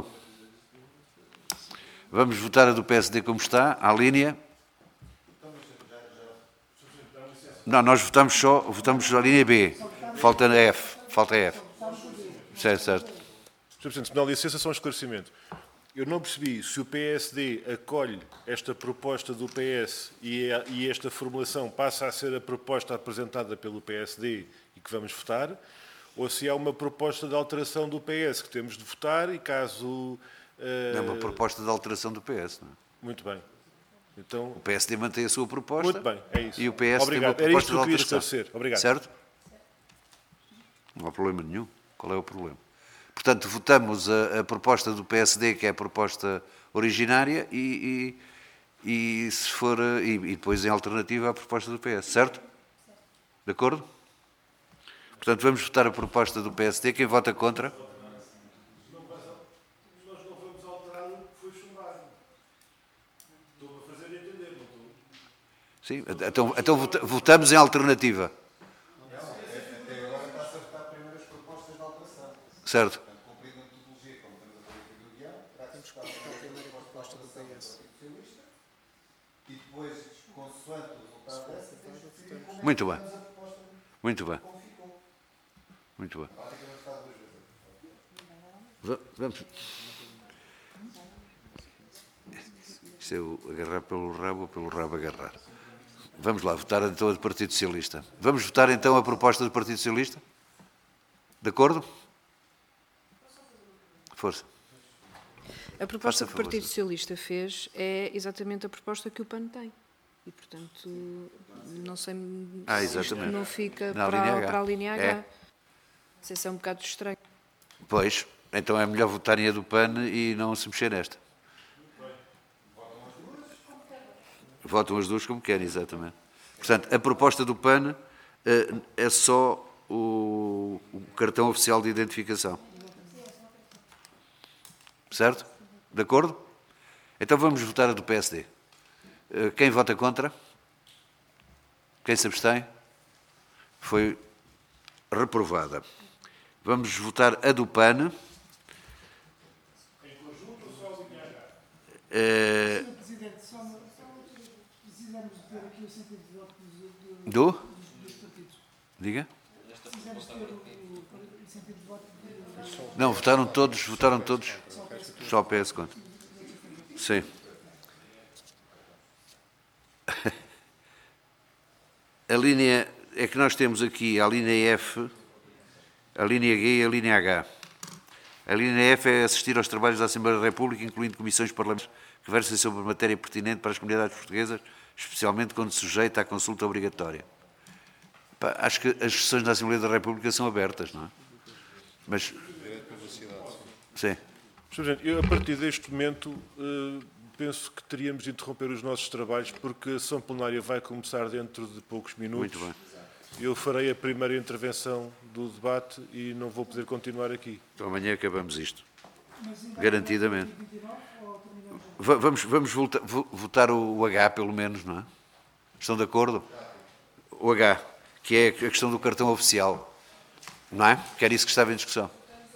Vamos votar a do PSD como está, à linha. Não, nós votamos a linha B. Falta a F. Certo. Sr. Presidente, se me dá licença, só um esclarecimento. Eu não percebi se o PSD acolhe esta proposta do PS e esta formulação passa a ser a proposta apresentada pelo PSD e que vamos votar, ou se há uma proposta de alteração do PS que temos de votar e caso... É uma proposta de alteração do PS, não é? Muito bem. Então... O PSD mantém a sua proposta. Muito bem, é isso. E o PS Obrigado. tem uma proposta de alteração. Era isto que eu queria esclarecer. Obrigado. Certo? Não há problema nenhum. Qual é o problema? Portanto, votamos a proposta do PSD, que é a proposta originária, e se for, e depois em alternativa a proposta do PS, certo? De acordo? Portanto, vamos votar a proposta do PSD. Quem vota contra? Nós não vamos alterar o que foi chumbado. Estou a fazer entender, não estou? Sim, então votamos em alternativa. Até agora está-se a votar primeiro as propostas de alteração. Certo. Cumprindo a metodologia, como estamos a fazer aqui do guião, Temos que votar primeiro a proposta do PS. e depois, consoante o resultado dessa, temos que decidir como Muito bem. é que a proposta Muito bem. como ficou. Muito bem. Praticamente está duas vezes. Vamos. Isto é o agarrar pelo rabo ou pelo rabo agarrar. Vamos lá, votar então a do Partido Socialista. Vamos votar então a proposta do Partido Socialista? De acordo? Força. A proposta que o favor, Partido Sra. Socialista fez é exatamente a proposta que o PAN tem. E, portanto, não sei se isto exatamente. não fica Na linha H. para a linha H. É. Isso é um bocado estranho. Pois, então é melhor votarem a do PAN e não se mexer nesta. Votam as duas como querem, exatamente. Portanto, a proposta do PAN é só o cartão oficial de identificação. Certo? De acordo? Então vamos votar a do PSD. Quem vota contra? Quem se abstém? Foi reprovada. Vamos votar a do PAN. Em conjunto ou só a linha H? Sr. Presidente, só precisamos de ter aqui o sentido de voto dos partidos. Diga? Precisamos ter o sentido de voto Não, votaram todos. Só o PS contra. Sim. A linha é que nós temos aqui a linha F, a linha G e a linha H. A linha F é assistir aos trabalhos da Assembleia da República, incluindo comissões parlamentares que versem sobre matéria pertinente para as comunidades portuguesas, especialmente quando sujeita à consulta obrigatória. Acho que as sessões da Assembleia da República são abertas, não é? Mas... Sim. Sr. Presidente, eu a partir deste momento penso que teríamos de interromper os nossos trabalhos porque a sessão plenária vai começar dentro de poucos minutos. Muito bem. Eu farei a primeira intervenção do debate e não vou poder continuar aqui. Então amanhã acabamos isto. Garantidamente. Vamos votar o H, pelo menos, não é? Estão de acordo? O H, que é a questão do cartão oficial. Não é? Que era isso que estava em discussão.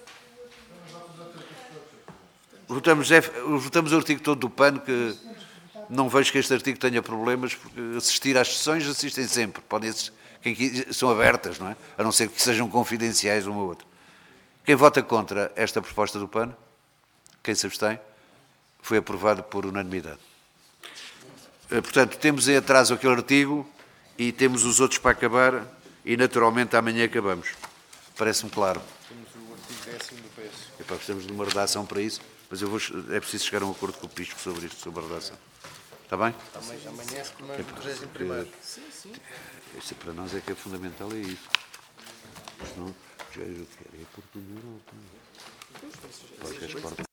Votamos o artigo todo do PAN, que não vejo que este artigo tenha problemas, porque assistir às sessões assistem sempre. São abertas, não é? A não ser que sejam confidenciais uma ou outra. Quem vota contra esta proposta do PAN? Quem se abstém? Foi aprovado por unanimidade. Portanto, temos em atraso aquele artigo e temos os outros para acabar e, naturalmente, amanhã acabamos. Parece-me claro. Temos o artigo 10º do PS. Epá, precisamos de uma redação para isso, mas é preciso chegar a um acordo com o Pisco sobre isto, sobre a redação. Está bem? Amanhã se tornar o 31º. Isso para nós é que é fundamental, é isso. Senão, já eu quero é por tudo na Europa.